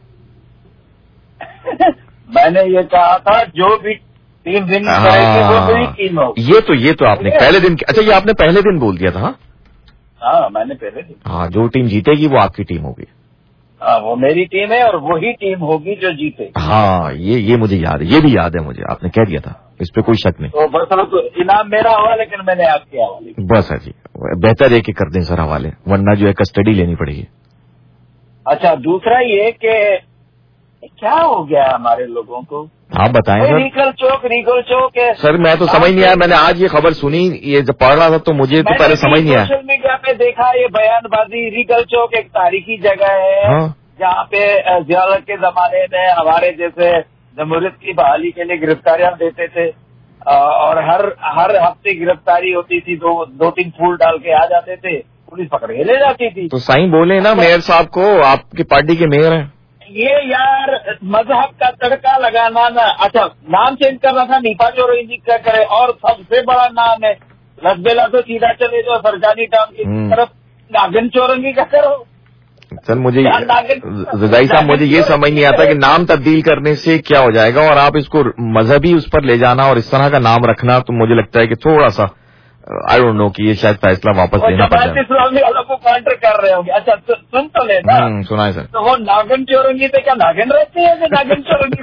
मैंने ये कहा था जो भी टीम विन करेगी वो मेरी टीम होगी. ये तो आपने पहले दिन, अच्छा ये आपने पहले दिन बोल दिया था. हाँ मैंने पहले दिन. हाँ, जो टीम जीतेगी वो आपकी टीम होगी. हाँ वो मेरी टीम है और वही टीम होगी जो जीते. हाँ ये मुझे याद है, ये भी याद है मुझे, आपने कह दिया था, इस पे कोई शक नहीं. तो बस तो इनाम मेरा हुआ लेकिन मैंने आपके हवाले. बस है जी, बेहतर है कि कर दें सर हवाले, वरना जो है कस्टडी लेनी पड़ेगी. अच्छा दूसरा ये कि क्या हो गया हमारे लोगों को. आप बताएं सर. रीगल चौक है सर. मैं तो समझ नहीं आया, मैंने आज ये खबर सुनी, ये जब पढ़ रहा था तो मुझे तो पहले समझ नहीं आया. सोशल मीडिया पे देखा ये बयानबाजी. रीगल चौक एक तारीखी जगह है. हाँ? जहाँ पे जियालत के जमाने में हमारे जैसे जमहूरियत की बहाली के लिए गिरफ्तारियां देते थे और हर हफ्ते गिरफ्तारी होती थी. 2-3 फूल डाल के आ जाते थे, पुलिस पकड़ के ले जाती थी. तो साईं बोले ना मेयर साहब को, आपकी पार्टी के मेयर हैं. ये यार मजहब का तड़का लगाना ना. अच्छा नाम चेंज करना था, नीपा चोरंगी क्या करे. और सबसे बड़ा नाम है लसबेला, तो सीधा चले जाओ सरजानी टाउन की तरफ, नागिन चोरंगी क्या करो. सर मुझे रजाई साहब, मुझे ये समझ नहीं आता कि नाम तब्दील करने से क्या हो जाएगा और आप इसको मजहबी उस पर ले जाना और इस तरह का नाम रखना, तो मुझे लगता है कि थोड़ा सा आई डोंट नो कि ये शायद फैसला वापस लेना पड़ जाए. इस्लामी अलग को काउंटर कर रहे होंगे. अच्छा सुन तो लेना. सुनाए सर. तो वो नागिन चोरंगी पे क्या नागिन रहते हैं कि नागिन चोरंगी.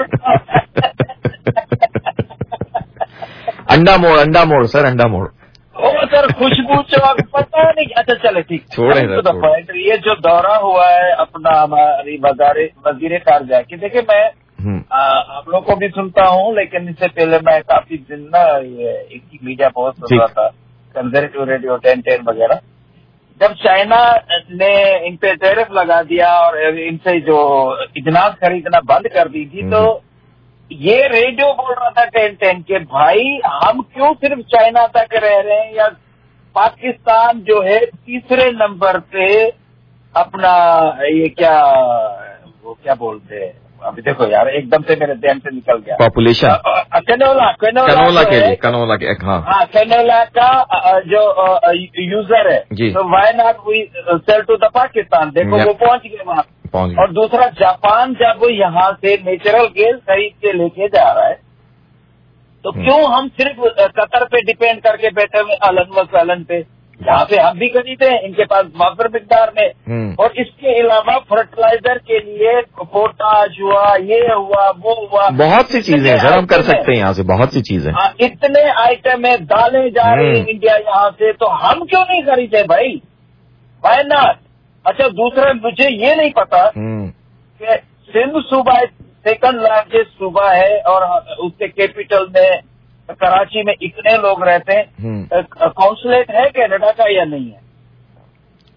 अंडा मोड़ सर, अंडा मोड़. ओ सर खुशबू चौक पता नहीं. अच्छा चले ठीक, छोड़े सर. ये जो दौरा हुआ है अपना हमारी वजीर खारजा की, देखिए मैं आप लोग को भी सुनता हूँ लेकिन इससे पहले मैं काफी दिन ना ये एक मीडिया पोस्ट सुन रहा था, कंजर्वेटिव रेडियो 1010 वगैरह. जब चाइना ने इन पे टैरिफ लगा दिया और इनसे जो इजनास खरीदना बंद कर दी थी, तो ये रेडियो बोल रहा था 1010 के भाई हम क्यों सिर्फ चाइना तक रह रहे हैं, या पाकिस्तान जो है तीसरे नंबर पे अपना ये क्या बोलते हैं, अभी देखो यार एकदम से मेरे ध्यान से निकल गया. पॉपुलेशन कनोला के हाँ कनोला का जो यूजर है, तो why not we sell to the Pakistan. देखो वो पहुंच गए वहाँ. और दूसरा जापान जब यहाँ से नेचुरल गैस खरीद के लेके जा रहा है, तो क्यों हम सिर्फ कतर पे डिपेंड करके बैठे हुए अलन व सलन पे, जहाँ से हम भी खरीदे हैं इनके पास माफर मिकदार में. और इसके अलावा फर्टिलाइजर के लिए पोटाश हुआ, ये हुआ, वो हुआ, बहुत सी चीजें सर हम कर सकते हैं यहाँ से, बहुत सी चीजें. इतने आइटम है, दालें जा रही हैं इंडिया यहाँ से, तो हम क्यों नहीं खरीदे भाई. Why not. अच्छा दूसरा मुझे ये नहीं पता कि सिंध सूबा सेकंड लार्जेस्ट सूबा है और उसके कैपिटल में कराची में इतने लोग रहते हैं, काउंसुलेट है कनाडा का या नहीं है.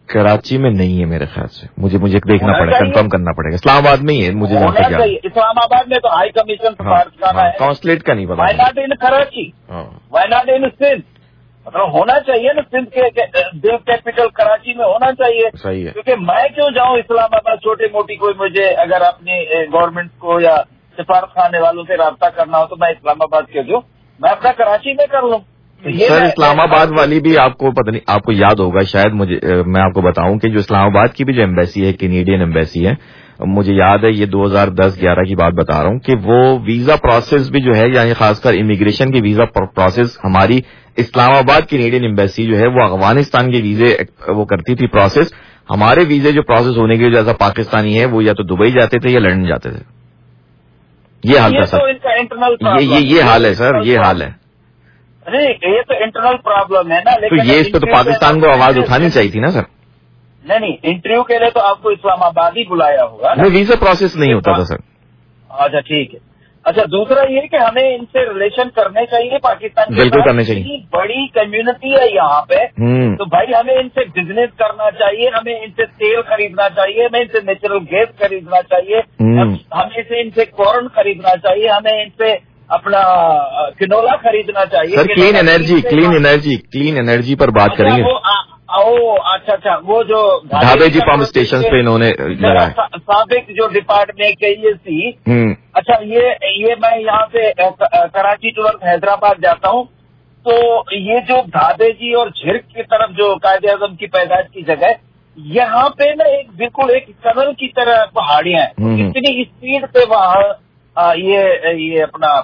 कराची में नहीं है मेरे ख्याल से, मुझे देखना पड़ेगा, कंफर्म करना पड़ेगा। इस्लामाबाद में ही है मुझे जहाँ तक याद है। इस्लामाबाद में तो हाई कमीशन सफारतखाना है, कॉन्सुलेट का नहीं पता। Why not in Karachi, why not in Sindh, मतलब होना चाहिए ना, सिंध के दिल कैपिटल कराची में होना चाहिए। सही है, क्योंकि मैं क्यों जाऊँ इस्लामाबाद, छोटी मोटी कोई मुझे अगर अपनी गवर्नमेंट को या सफारतखाने वालों से राब्ता करना हो तो मैं इस्लामाबाद क्यों दूँ, मैं अपना कराची में कर लूँ। सर इस्लामाबाद वाली भी आपको पता नहीं, आपको याद होगा शायद, मैं आपको बताऊं कि जो इस्लामाबाद की भी जो एम्बेसी है, कैनेडियन एम्बेसी है, मुझे याद है ये 2010-11 की बात बता रहा हूं कि वो वीजा प्रोसेस भी जो है, यानी खासकर इमिग्रेशन की वीजा प्रोसेस, हमारी इस्लामाबाद कैनेडियन एम्बेसी जो है वो अफगानिस्तान के वीजे वो करती थी प्रोसेस। हमारे वीजे जो प्रोसेस होने के जैसा पाकिस्तानी है वो या तो दुबई जाते थे या लंदन जाते थे। ये हाल था सर, ये हाल है सर, ये हाल है। नहीं ये तो इंटरनल प्रॉब्लम है ना, लेकिन तो ये इस पे तो पाकिस्तान को आवाज उठानी चाहिए थी ना सर। नहीं, इंटरव्यू के लिए तो आपको इस्लामाबाद ही बुलाया होगा ना। वीजा प्रोसेस नहीं होता था सर। अच्छा ठीक है। अच्छा दूसरा ये कि हमें इनसे रिलेशन करने चाहिए, पाकिस्तान बिल्कुल करने चाहिए, बड़ी कम्युनिटी है यहाँ पे, तो भाई हमें इनसे बिजनेस करना चाहिए, हमें इनसे तेल खरीदना चाहिए, हमें इनसे नेचुरल गैस खरीदना चाहिए, हमें इनसे कॉर्न खरीदना चाहिए, हमें इनसे अपना किनोला खरीदना चाहिए। सर क्लीन एनर्जी पर बात करेंगे। अच्छा वो जो ढाबे जी पंप स्टेशन पे इन्होंने लगाया, साबिक जो डिपार्टमेंट के थी। अच्छा ये मैं यहाँ से कराची टूवर्ड हैदराबाद जाता हूँ, तो ये जो ढाबे जी और झिरक की तरफ जो कायदे आजम की पैदाइश की जगह, यहाँ पे ना बिल्कुल एक टनल की तरह पहाड़ियां हैं, इतनी स्पीड पे वहाँ ये अपना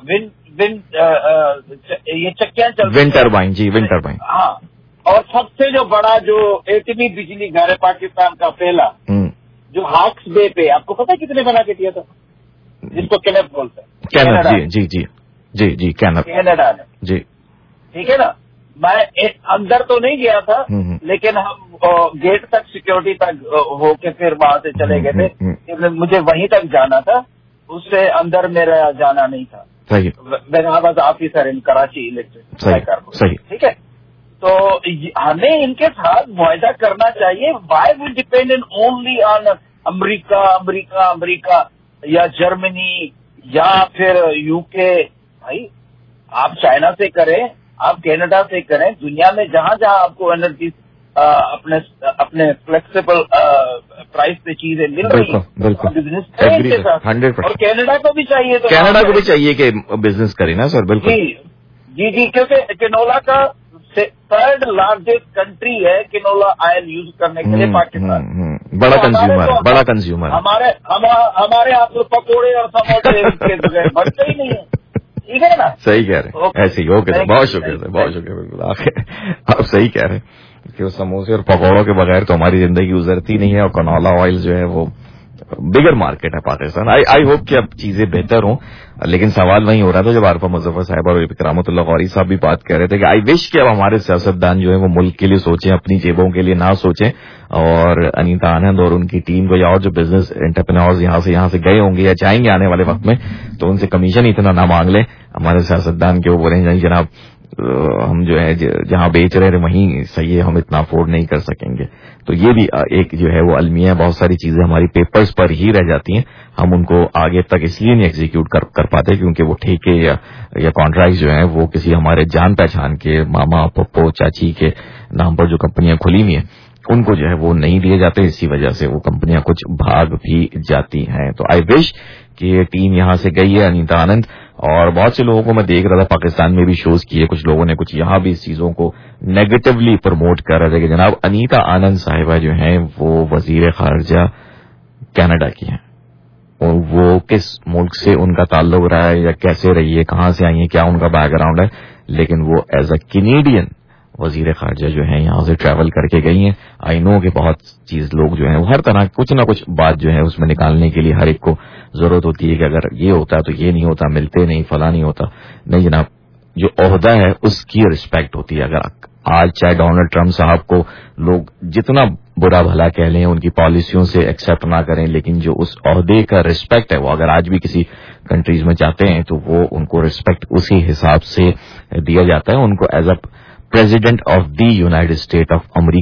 ये चक्कियां चल, विंड टरबाइन जी, विंड टरबाइन। हाँ, और सबसे जो बड़ा जो एटमी बिजली घर है पाकिस्तान का पहला, जो हॉक्स बे पे, आपको पता है कितने बना के दिया था, जिसको केनेथ बोलते हैं, कैनडा जी कैनेडा ने जी, ठीक है ना। मैं अंदर तो नहीं गया था, लेकिन हम गेट तक सिक्योरिटी तक होके फिर वहां से चले गए थे, मुझे वहीं तक जाना था, उससे अंदर मेरा जाना नहीं था। सही, मेरा was officer in Karachi electric, सही, ठीक है। तो हमें इनके साथ मुआहदा करना चाहिए। Why we depend only on America या जर्मनी या फिर यूके। भाई आप चाइना से करें, आप कनाडा से करें, दुनिया में जहां जहां आपको एनर्जी अपने फ्लेक्सिबल प्राइस पे चीजें मिल रही है, बिजनेस करें इनके साथ। 100%। और कनाडा को भी चाहिए, तो कनाडा को भी चाहिए कि बिजनेस करें ना सर। बिल्कुल जी, क्योंकि किनोला का थर्ड लार्जेस्ट कंट्री है किनोला ऑयल यूज करने के लिए पाकिस्तान। बड़ा कंज्यूमर हमारे यहाँ तो पकौड़े और समोसे के बगैर बनते ही नहीं है, ठीक है ना। सही कह रहे हैं, ऐसे ही। ओके सर, बहुत शुक्रिया सर, बहुत शुक्रिया। बिल्कुल आप सही कह रहे हैं कि वो समोसे और पकौड़ों के बगैर तो हमारी जिंदगी गुजरती नहीं है, और कनोला ऑयल जो है वो बिगर मार्केट है पाकिस्तान। आई होप कि अब चीजें बेहतर हों, लेकिन सवाल वही हो रहा था जब आरफा मुजफ्फर साहब और इकरामतुल्लाह गौरी साहब भी बात कर रहे थे कि आई विश कि अब हमारे सियासतदान जो है वो मुल्क के लिए सोचें, अपनी जेबों के लिए ना सोचें। और अनीता आनंद और उनकी टीम को, या और जो बिजनेस एंटरप्रेन्योर्स यहाँ से गए होंगे या जाएंगे आने वाले वक्त में, तो उनसे कमीशन इतना ना मांग लें हमारे सियासतदान के। वो बोले जनाब हम जो है जहां बेच रहे हैं वहीं सही है, हम इतना अफोर्ड नहीं कर सकेंगे। तो ये भी एक जो है वो अलमिया, बहुत सारी चीजें हमारी पेपर्स पर ही रह जाती हैं, हम उनको आगे तक इसलिए नहीं एग्जीक्यूट कर पाते क्योंकि वो ठेके या कॉन्ट्रैक्ट जो हैं वो किसी हमारे जान पहचान के मामा पप्पो चाची के नाम पर जो कंपनियां खुली हुई हैं उनको जो है वो नहीं दिए जाते। इसी वजह से वो कंपनियां कुछ भाग भी जाती हैं। तो आई विश कि ये टीम यहाँ से गई है, अनीता आनंद, और बहुत से लोगों को मैं देख रहा था पाकिस्तान में भी शोज किए, कुछ लोगों ने कुछ यहाँ भी इस चीजों को नेगेटिवली प्रमोट कर रहे थे कि जनाब अनीता आनंद साहिबा जो हैं वो वजीर खारजा कनाडा की हैं, और वो किस मुल्क से उनका ताल्लुक रहा है या कैसे रही है, कहाँ से आई है, क्या उनका बैकग्राउंड है, लेकिन वो एज अ कैनेडियन वजीर खारजा जो है यहाँ से ट्रैवल करके गई हैं। आई नो कि बहुत चीज लोग जो है वो हर तरह कुछ ना कुछ बात जो है उसमें निकालने के लिए हर एक को जरूरत होती है कि अगर ये होता तो ये नहीं होता, मिलते नहीं, फला नहीं होता। नहीं जनाब, जो ओहदा है उसकी रिस्पेक्ट होती है। अगर आज चाहे डोनाल्ड ट्रंप साहब को लोग जितना बुरा भला कह लें, उनकी पॉलिसियों से एक्सेप्ट ना करें, लेकिन जो उस ओहदे का रिस्पेक्ट है वो अगर आज भी किसी कंट्रीज में जाते हैं तो वो उनको रिस्पेक्ट उसी हिसाब से दिया जाता है। उनको as a president of the United State of America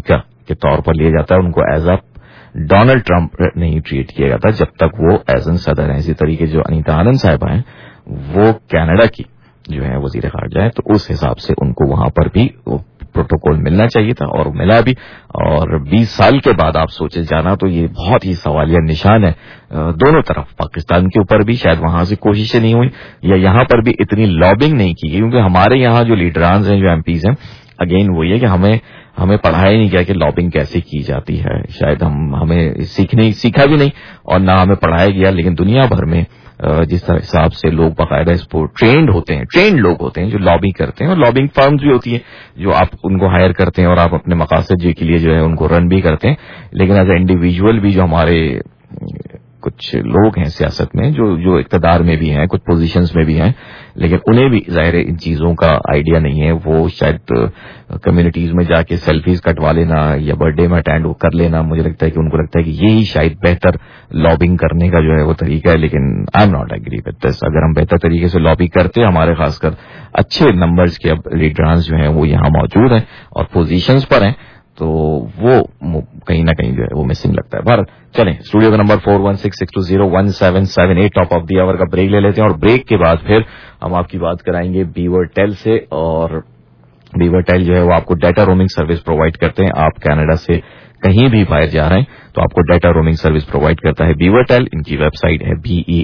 کے طور پر لیا جاتا ہے. ان کو ایز اے ڈونلڈ ٹرمپ نہیں ٹریٹ کیا جاتا جب تک وہ ایز این صدر ہیں. اسی طریقے جو انیتا آنند صاحبہ ہیں وہ کینیڈا کی جو ہے وزیر خارجہ ہے, تو اس حساب سے ان کو وہاں پر بھی پروٹوکول ملنا چاہیے تھا اور ملا بھی. اور 20 سال کے بعد آپ سوچے جانا تو یہ بہت ہی سوالیہ نشان ہے دونوں طرف. پاکستان کے اوپر بھی شاید وہاں سے کوششیں نہیں ہوئی یا یہاں پر بھی اتنی لابنگ نہیں کی گئی, کیونکہ ہمارے یہاں جو لیڈرانز ہیں جو ایم پیز ہیں اگین وہ یہ کہ ہمیں پڑھایا نہیں گیا کہ لابنگ کیسے کی جاتی ہے. شاید ہمیں سیکھا بھی نہیں اور نہ ہمیں پڑھایا گیا. لیکن دنیا بھر میں جس طرح حساب سے لوگ باقاعدہ اس پر ٹرینڈ لوگ ہوتے ہیں جو لابی کرتے ہیں, اور لابنگ فرمز بھی ہوتی ہے جو آپ ان کو ہائر کرتے ہیں اور آپ اپنے مقاصد کے لیے جو ہے ان کو رن بھی کرتے ہیں. لیکن ایز اے انڈیویجول بھی جو ہمارے کچھ لوگ ہیں سیاست میں جو اقتدار میں بھی ہیں, کچھ پوزیشنز میں بھی ہیں, لیکن انہیں بھی ظاہر ان چیزوں کا آئیڈیا نہیں ہے. وہ شاید کمیونٹیز میں جا کے سیلفیز کٹوا لینا یا برتھ ڈے میں اٹینڈ کر لینا, مجھے لگتا ہے کہ ان کو لگتا ہے کہ یہی شاید بہتر لابنگ کرنے کا جو ہے وہ طریقہ ہے. لیکن I am not agree with this. اگر ہم بہتر طریقے سے لابی کرتے, ہمارے خاص کر اچھے نمبرز کے اب لیڈرانز جو ہیں وہ یہاں موجود ہیں اور پوزیشنز پر ہیں, تو وہ کہیں نہ کہیں جو ہے وہ مسنگ لگتا ہے. بھارت چلیں اسٹوڈیو کا number 416-620-1778 top of the hour کا بریک لے لیتے ہیں, اور بریک کے بعد پھر ہم آپ کی بات کرائیں گے بیور ٹیل سے. اور بیور ٹیل جو ہے وہ آپ کو ڈیٹا رومنگ سروس پرووائڈ کرتے ہیں. آپ کینیڈا سے کہیں بھی باہر جا رہے ہیں تو آپ کو ڈیٹا رومنگ سروس پرووائڈ کرتا ہے بیور ٹیل. ان کی ویب سائٹ ہے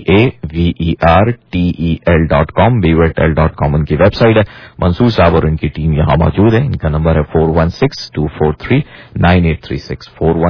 BEAVERTEL.com, beavertel.com ان کی ویب سائٹ ہے. منصور صاحب اور ان کی ٹیم یہاں موجود ہے. ان کا نمبر ہے 416-243-9836,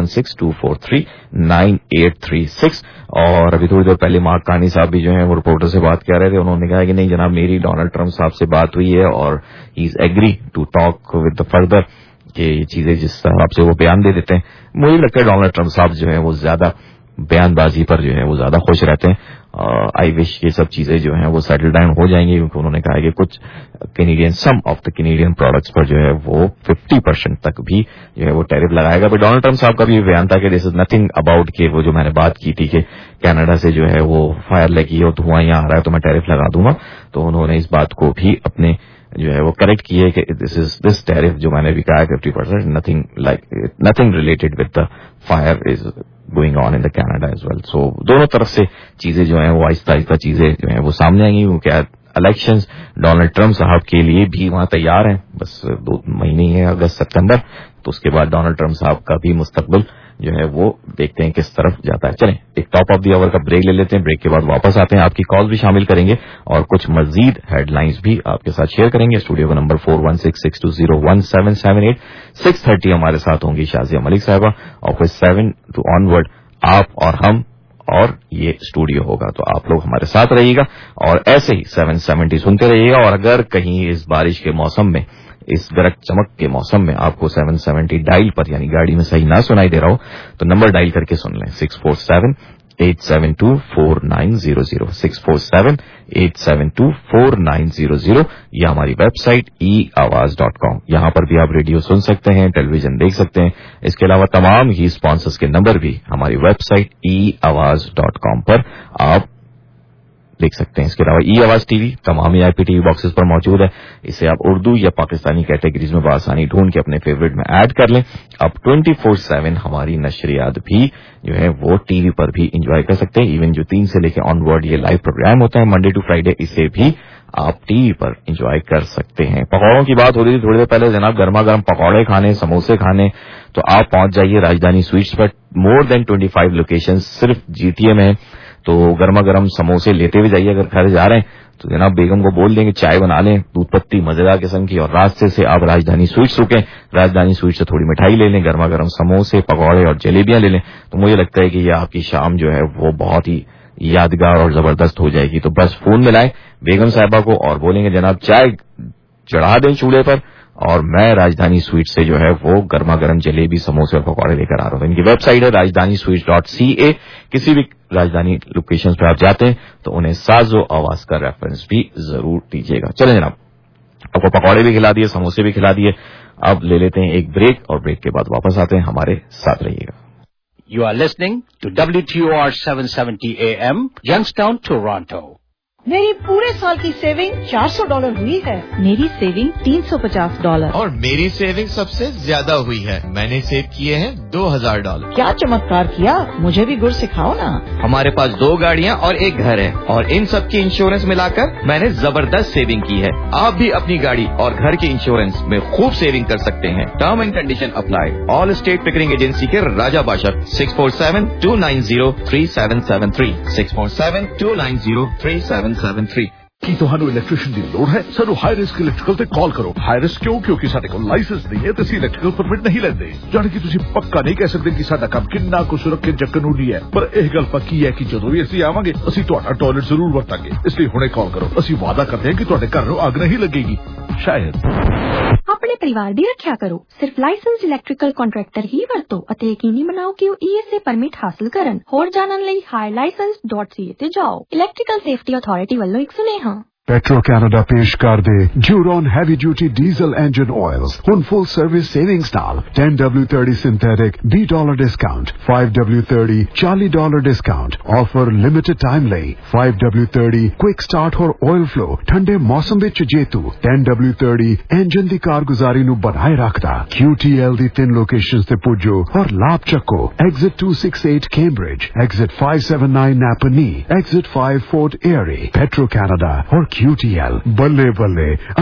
416-243-9836. اور ابھی تھوڑی دیر پہلے مارک کانی صاحب بھی جو ہیں وہ رپورٹر سے بات کر رہے تھے. انہوں نے کہا کہ نہیں جناب, میری ڈونلڈ ٹرمپ صاحب سے بات ہوئی ہے اور he is agree to talk with the further, کہ یہ چیزیں جس طرح سے وہ بیان دے دیتے ہیں. مجھے لگتا ہے ڈونلڈ ٹرمپ صاحب جو ہیں وہ زیادہ بیان بازی پر جو ہے وہ زیادہ خوش رہتے ہیں. آئی وش یہ سب چیزیں جو ہیں وہ سیٹل ڈاؤن ہو جائیں گی, کیونکہ انہوں نے کہا کہ کچھ some of the Canadian products پر جو ہے وہ 50% تک بھی جو ہے وہ ٹیرف لگائے گا. ڈونلڈ ٹرمپ صاحب کا بھی بیان تھا کہ دس از نتھنگ اباؤٹ, کہ وہ جو میں نے بات کی تھی کہ کینیڈا سے جو ہے وہ فائر لگی ہے اور دھواں یہاں آ رہا ہے تو میں ٹیرف لگا دوں گا. تو انہوں نے اس بات کو بھی اپنے جو ہے وہ کریکٹ کی ہے کہ دس ٹیرف جو میں نے بھی کہا ہے 50%, nothing related with the fire is going on in the Canada as well. So دونوں طرف سے چیزیں جو ہیں وہ آہستہ آہستہ چیزیں جو ہیں وہ سامنے آئیں گی, کیونکہ الیکشنز ڈونلڈ ٹرمپ صاحب کے لیے بھی وہاں تیار ہیں. بس 2 مہینے ہیں, اگست سپتمبر, تو اس کے بعد ڈونلڈ ٹرمپ صاحب کا بھی مستقبل جو ہے وہ دیکھتے ہیں کس طرف جاتا ہے. چلیں ایک ٹاپ آف دی آور کا بریک لے لیتے ہیں. بریک کے بعد واپس آتے ہیں, آپ کی کال بھی شامل کریں گے اور کچھ مزید ہیڈ لائنز بھی آپ کے ساتھ شیئر کریں گے. اسٹوڈیو کا نمبر 416-620-1778. 6:30 ہمارے ساتھ ہوں گی شازیہ ملک صاحبہ, اور پھر 7 to onward آپ اور ہم اور یہ اسٹوڈیو ہوگا. تو آپ لوگ ہمارے ساتھ رہیے گا اور ایسے ہی 770 سنتے رہیے گا. اور اگر کہیں اس بارش کے موسم میں, اس گرج چمک کے موسم میں آپ کو 770 ڈائل پر یعنی گاڑی میں صحیح نہ سنائی دے رہا ہو تو نمبر ڈائل کر کے سن لیں 647-872-4900, 647-872-4900. یہ ہماری ویب سائٹ eAwaaz.com. یہاں پر بھی آپ ریڈیو سن سکتے ہیں, ٹیلی ویژن دیکھ سکتے ہیں. اس کے علاوہ تمام ہی اسپانسرز کے نمبر بھی ہماری ویب سائٹ eAwaaz.com پر آپ دیکھ سکتے ہیں. اس کے علاوہ ای آواز ٹی وی تمام آئی پی ٹی وی باکسز پر موجود ہے. اسے آپ اردو یا پاکستانی کیٹیگریز میں بآسانی ڈھونڈ کے اپنے فیوریٹ میں ایڈ کر لیں. اب 24/7 ہماری نشریات بھی جو ہے وہ ٹی وی پر بھی انجوائے کر سکتے ہیں. ایون جو 3 سے لے کے آن ورڈ یہ لائیو پروگرام ہوتا ہے منڈے ٹو فرائیڈے, اسے بھی آپ ٹی وی پر انجوائے کر سکتے ہیں. پکوڑوں کی بات ہو رہی تھی تھوڑی دیر پہلے جناب, گرما گرم پکوڑے کھانے, سموسے کھانے, تو آپ پہنچ جائیے راجدھانی سویٹس پر. مور دین 25 لوکیشن صرف جی ٹی اے میں ہیں. تو گرما گرم سموسے لیتے ہوئے جائیے. اگر گھر جا رہے ہیں تو جناب بیگم کو بول دیں کہ چائے بنا لیں دودھ پتی مزیدار قسم کی, اور راستے سے آپ راجدھانی سویٹس رکیں, راجدھانی سویٹس سے تھوڑی مٹھائی لے لیں, گرما گرم سموسے, پکوڑے اور جلیبیاں لے لیں. تو مجھے لگتا ہے کہ یہ آپ کی شام جو ہے وہ بہت ہی یادگار اور زبردست ہو جائے گی. تو بس فون ملائیں بیگم صاحبہ کو اور بولیں گے جناب چائے چڑھا دیں چولہے پر, اور میں راجدھانی سویٹ سے جو ہے وہ گرما گرم جلیبی سموسے اور پکوڑے لے کر آ رہا ہوں. ان کی ویب سائٹ ہے rajdhanisweets.ca. کسی بھی راجدھانی لوکیشن پہ آپ جاتے ہیں تو انہیں ساز و آواز کا ریفرنس بھی ضرور دیجیے گا. چلیں جناب, آپ کو پکوڑے بھی کھلا دیے, سموسے بھی کھلا دیے. اب لے لیتے ہیں ایک بریک, اور بریک کے بعد واپس آتے ہیں. ہمارے ساتھ رہیے گا. You are listening to WTOR 770 AM, Youngstown, Toronto. मेरी पूरे साल की सेविंग $400 हुई है। मेरी सेविंग $350 और मेरी सेविंग सबसे ज्यादा हुई है। मैंने सेव किए हैं $2000। क्या चमत्कार किया, मुझे भी गुर सिखाओ ना। हमारे पास 2 गाड़ियाँ और 1 घर है और इन सब की इंश्योरेंस मिलाकर मैंने जबरदस्त सेविंग की है। आप भी अपनी गाड़ी और घर के इंश्योरेंस में खूब सेविंग कर सकते हैं। Term and condition apply. All state Pickering agency के राजा बादशाह 647-290-3773 647-290-3773 ਕੀ ਤੁਹਾਨੂੰ ਇਲੈਕਟ੍ਰੀਸ਼ੀਅਨ ਦੀ ਲੋੜ ਹੈ? ਸਾਨੂੰ ਹਾਈ ਰਿਸਕ ਇਲੈਕਟ੍ਰੀਕਲ ਤੇ ਕਾਲ ਕਰੋ। ਹਾਈ ਰਿਸਕ ਕਿਉਂ? ਕਿਉਂਕਿ ਸਾਡੇ ਕੋਲ ਲਾਇਸੈਂਸ ਨਹੀਂ ਹੈ ਤੇ ਅਸੀਂ ਇਲੈਕਟ੍ਰੀਕਲ ਪਰਮਿਟ ਨਹੀਂ ਲੈਂਦੇ। ਜਾਣੀ ਕਿ ਤੁਸੀਂ ਪੱਕਾ ਨਹੀਂ ਕਹਿ ਸਕਦੇ ਕਿ ਸਾਡਾ ਕੰਮ ਕਿੰਨਾ ਕੁ ਸੁਰੱਖਿਅਤ ਜਾਂ ਕਾਨੂੰਨੀ ਹੈ, ਪਰ ਇਹ ਗੱਲ ਪੱਕੀ ਹੈ ਕਿ ਜਦੋਂ ਵੀ ਅਸੀਂ ਆਵਾਂਗੇ ਅਸੀਂ ਤੁਹਾਡਾ ਟਾਇਲਟ ਜ਼ਰੂਰ ਵਰਤਾਂਗੇ। ਇਸ ਲਈ ਹੁਣੇ ਕਾਲ ਕਰੋ। ਅਸੀਂ ਵਾਅਦਾ ਕਰਦੇ ਹਾਂ ਕਿ ਤੁਹਾਡੇ ਘਰ ਨੂੰ ਅੱਗ ਨਹੀਂ ਲੱਗੇਗੀ। ਸ਼ਾਇਦ ਆਪਣੇ ਪਰਿਵਾਰ ਦੀ ਰੱਖਿਆ ਕਰੋ। ਸਿਰਫ ਲਾਇਸੈਂਸ ਇਲੈਕਟ੍ਰੀਕਲ ਕੰਟਰੈਕਟਰ ਹੀ ਵਰਤੋ ਅਤੇ ਯਕੀਨੀ ਬਣਾਓ ਕਿ ਉਹ ESA ਪਰਮਿਟ ਹਾਸਲ ਕਰਨ। ਹੋਰ ਜਾਣਨ ਲਈ highlicense.ca ਤੇ ਜਾਓ। ਇਲੈਕਟ੍ਰੀਕਲ ਸੇਫਟੀ ਅਥਾਰਟੀ ਵੱਲੋਂ ਇੱਕ ਸੁਨੇਹਾ। Petro Canada पेश कर दे Duron heavy duty diesel engine oils ਹੁਣ full service savings ਨਾਲ 10W30 synthetic $20 discount 5W30 $40 discount offer limited time ਲਈ 5W30 quick start और oil flow ਠੰਡੇ ਮੌਸਮ ਵਿੱਚ ਜੇਤੂ 10W30 engine ਦੀ ਕਾਰਗੁਜ਼ਾਰੀ ਨੂੰ ਬਣਾਏ ਰੱਖਦਾ। QTL ਦੀ 3 ਲੋਕੇਸ਼ਨਸ ਤੇ ਪੁੱਜੋ ਔਰ ਲਾਭ ਚੱਕੋ। exit 268 Cambridge, exit 579 Napanee, exit 5 Fort Erie। Petro Canada और QTL बल्ले बल्ले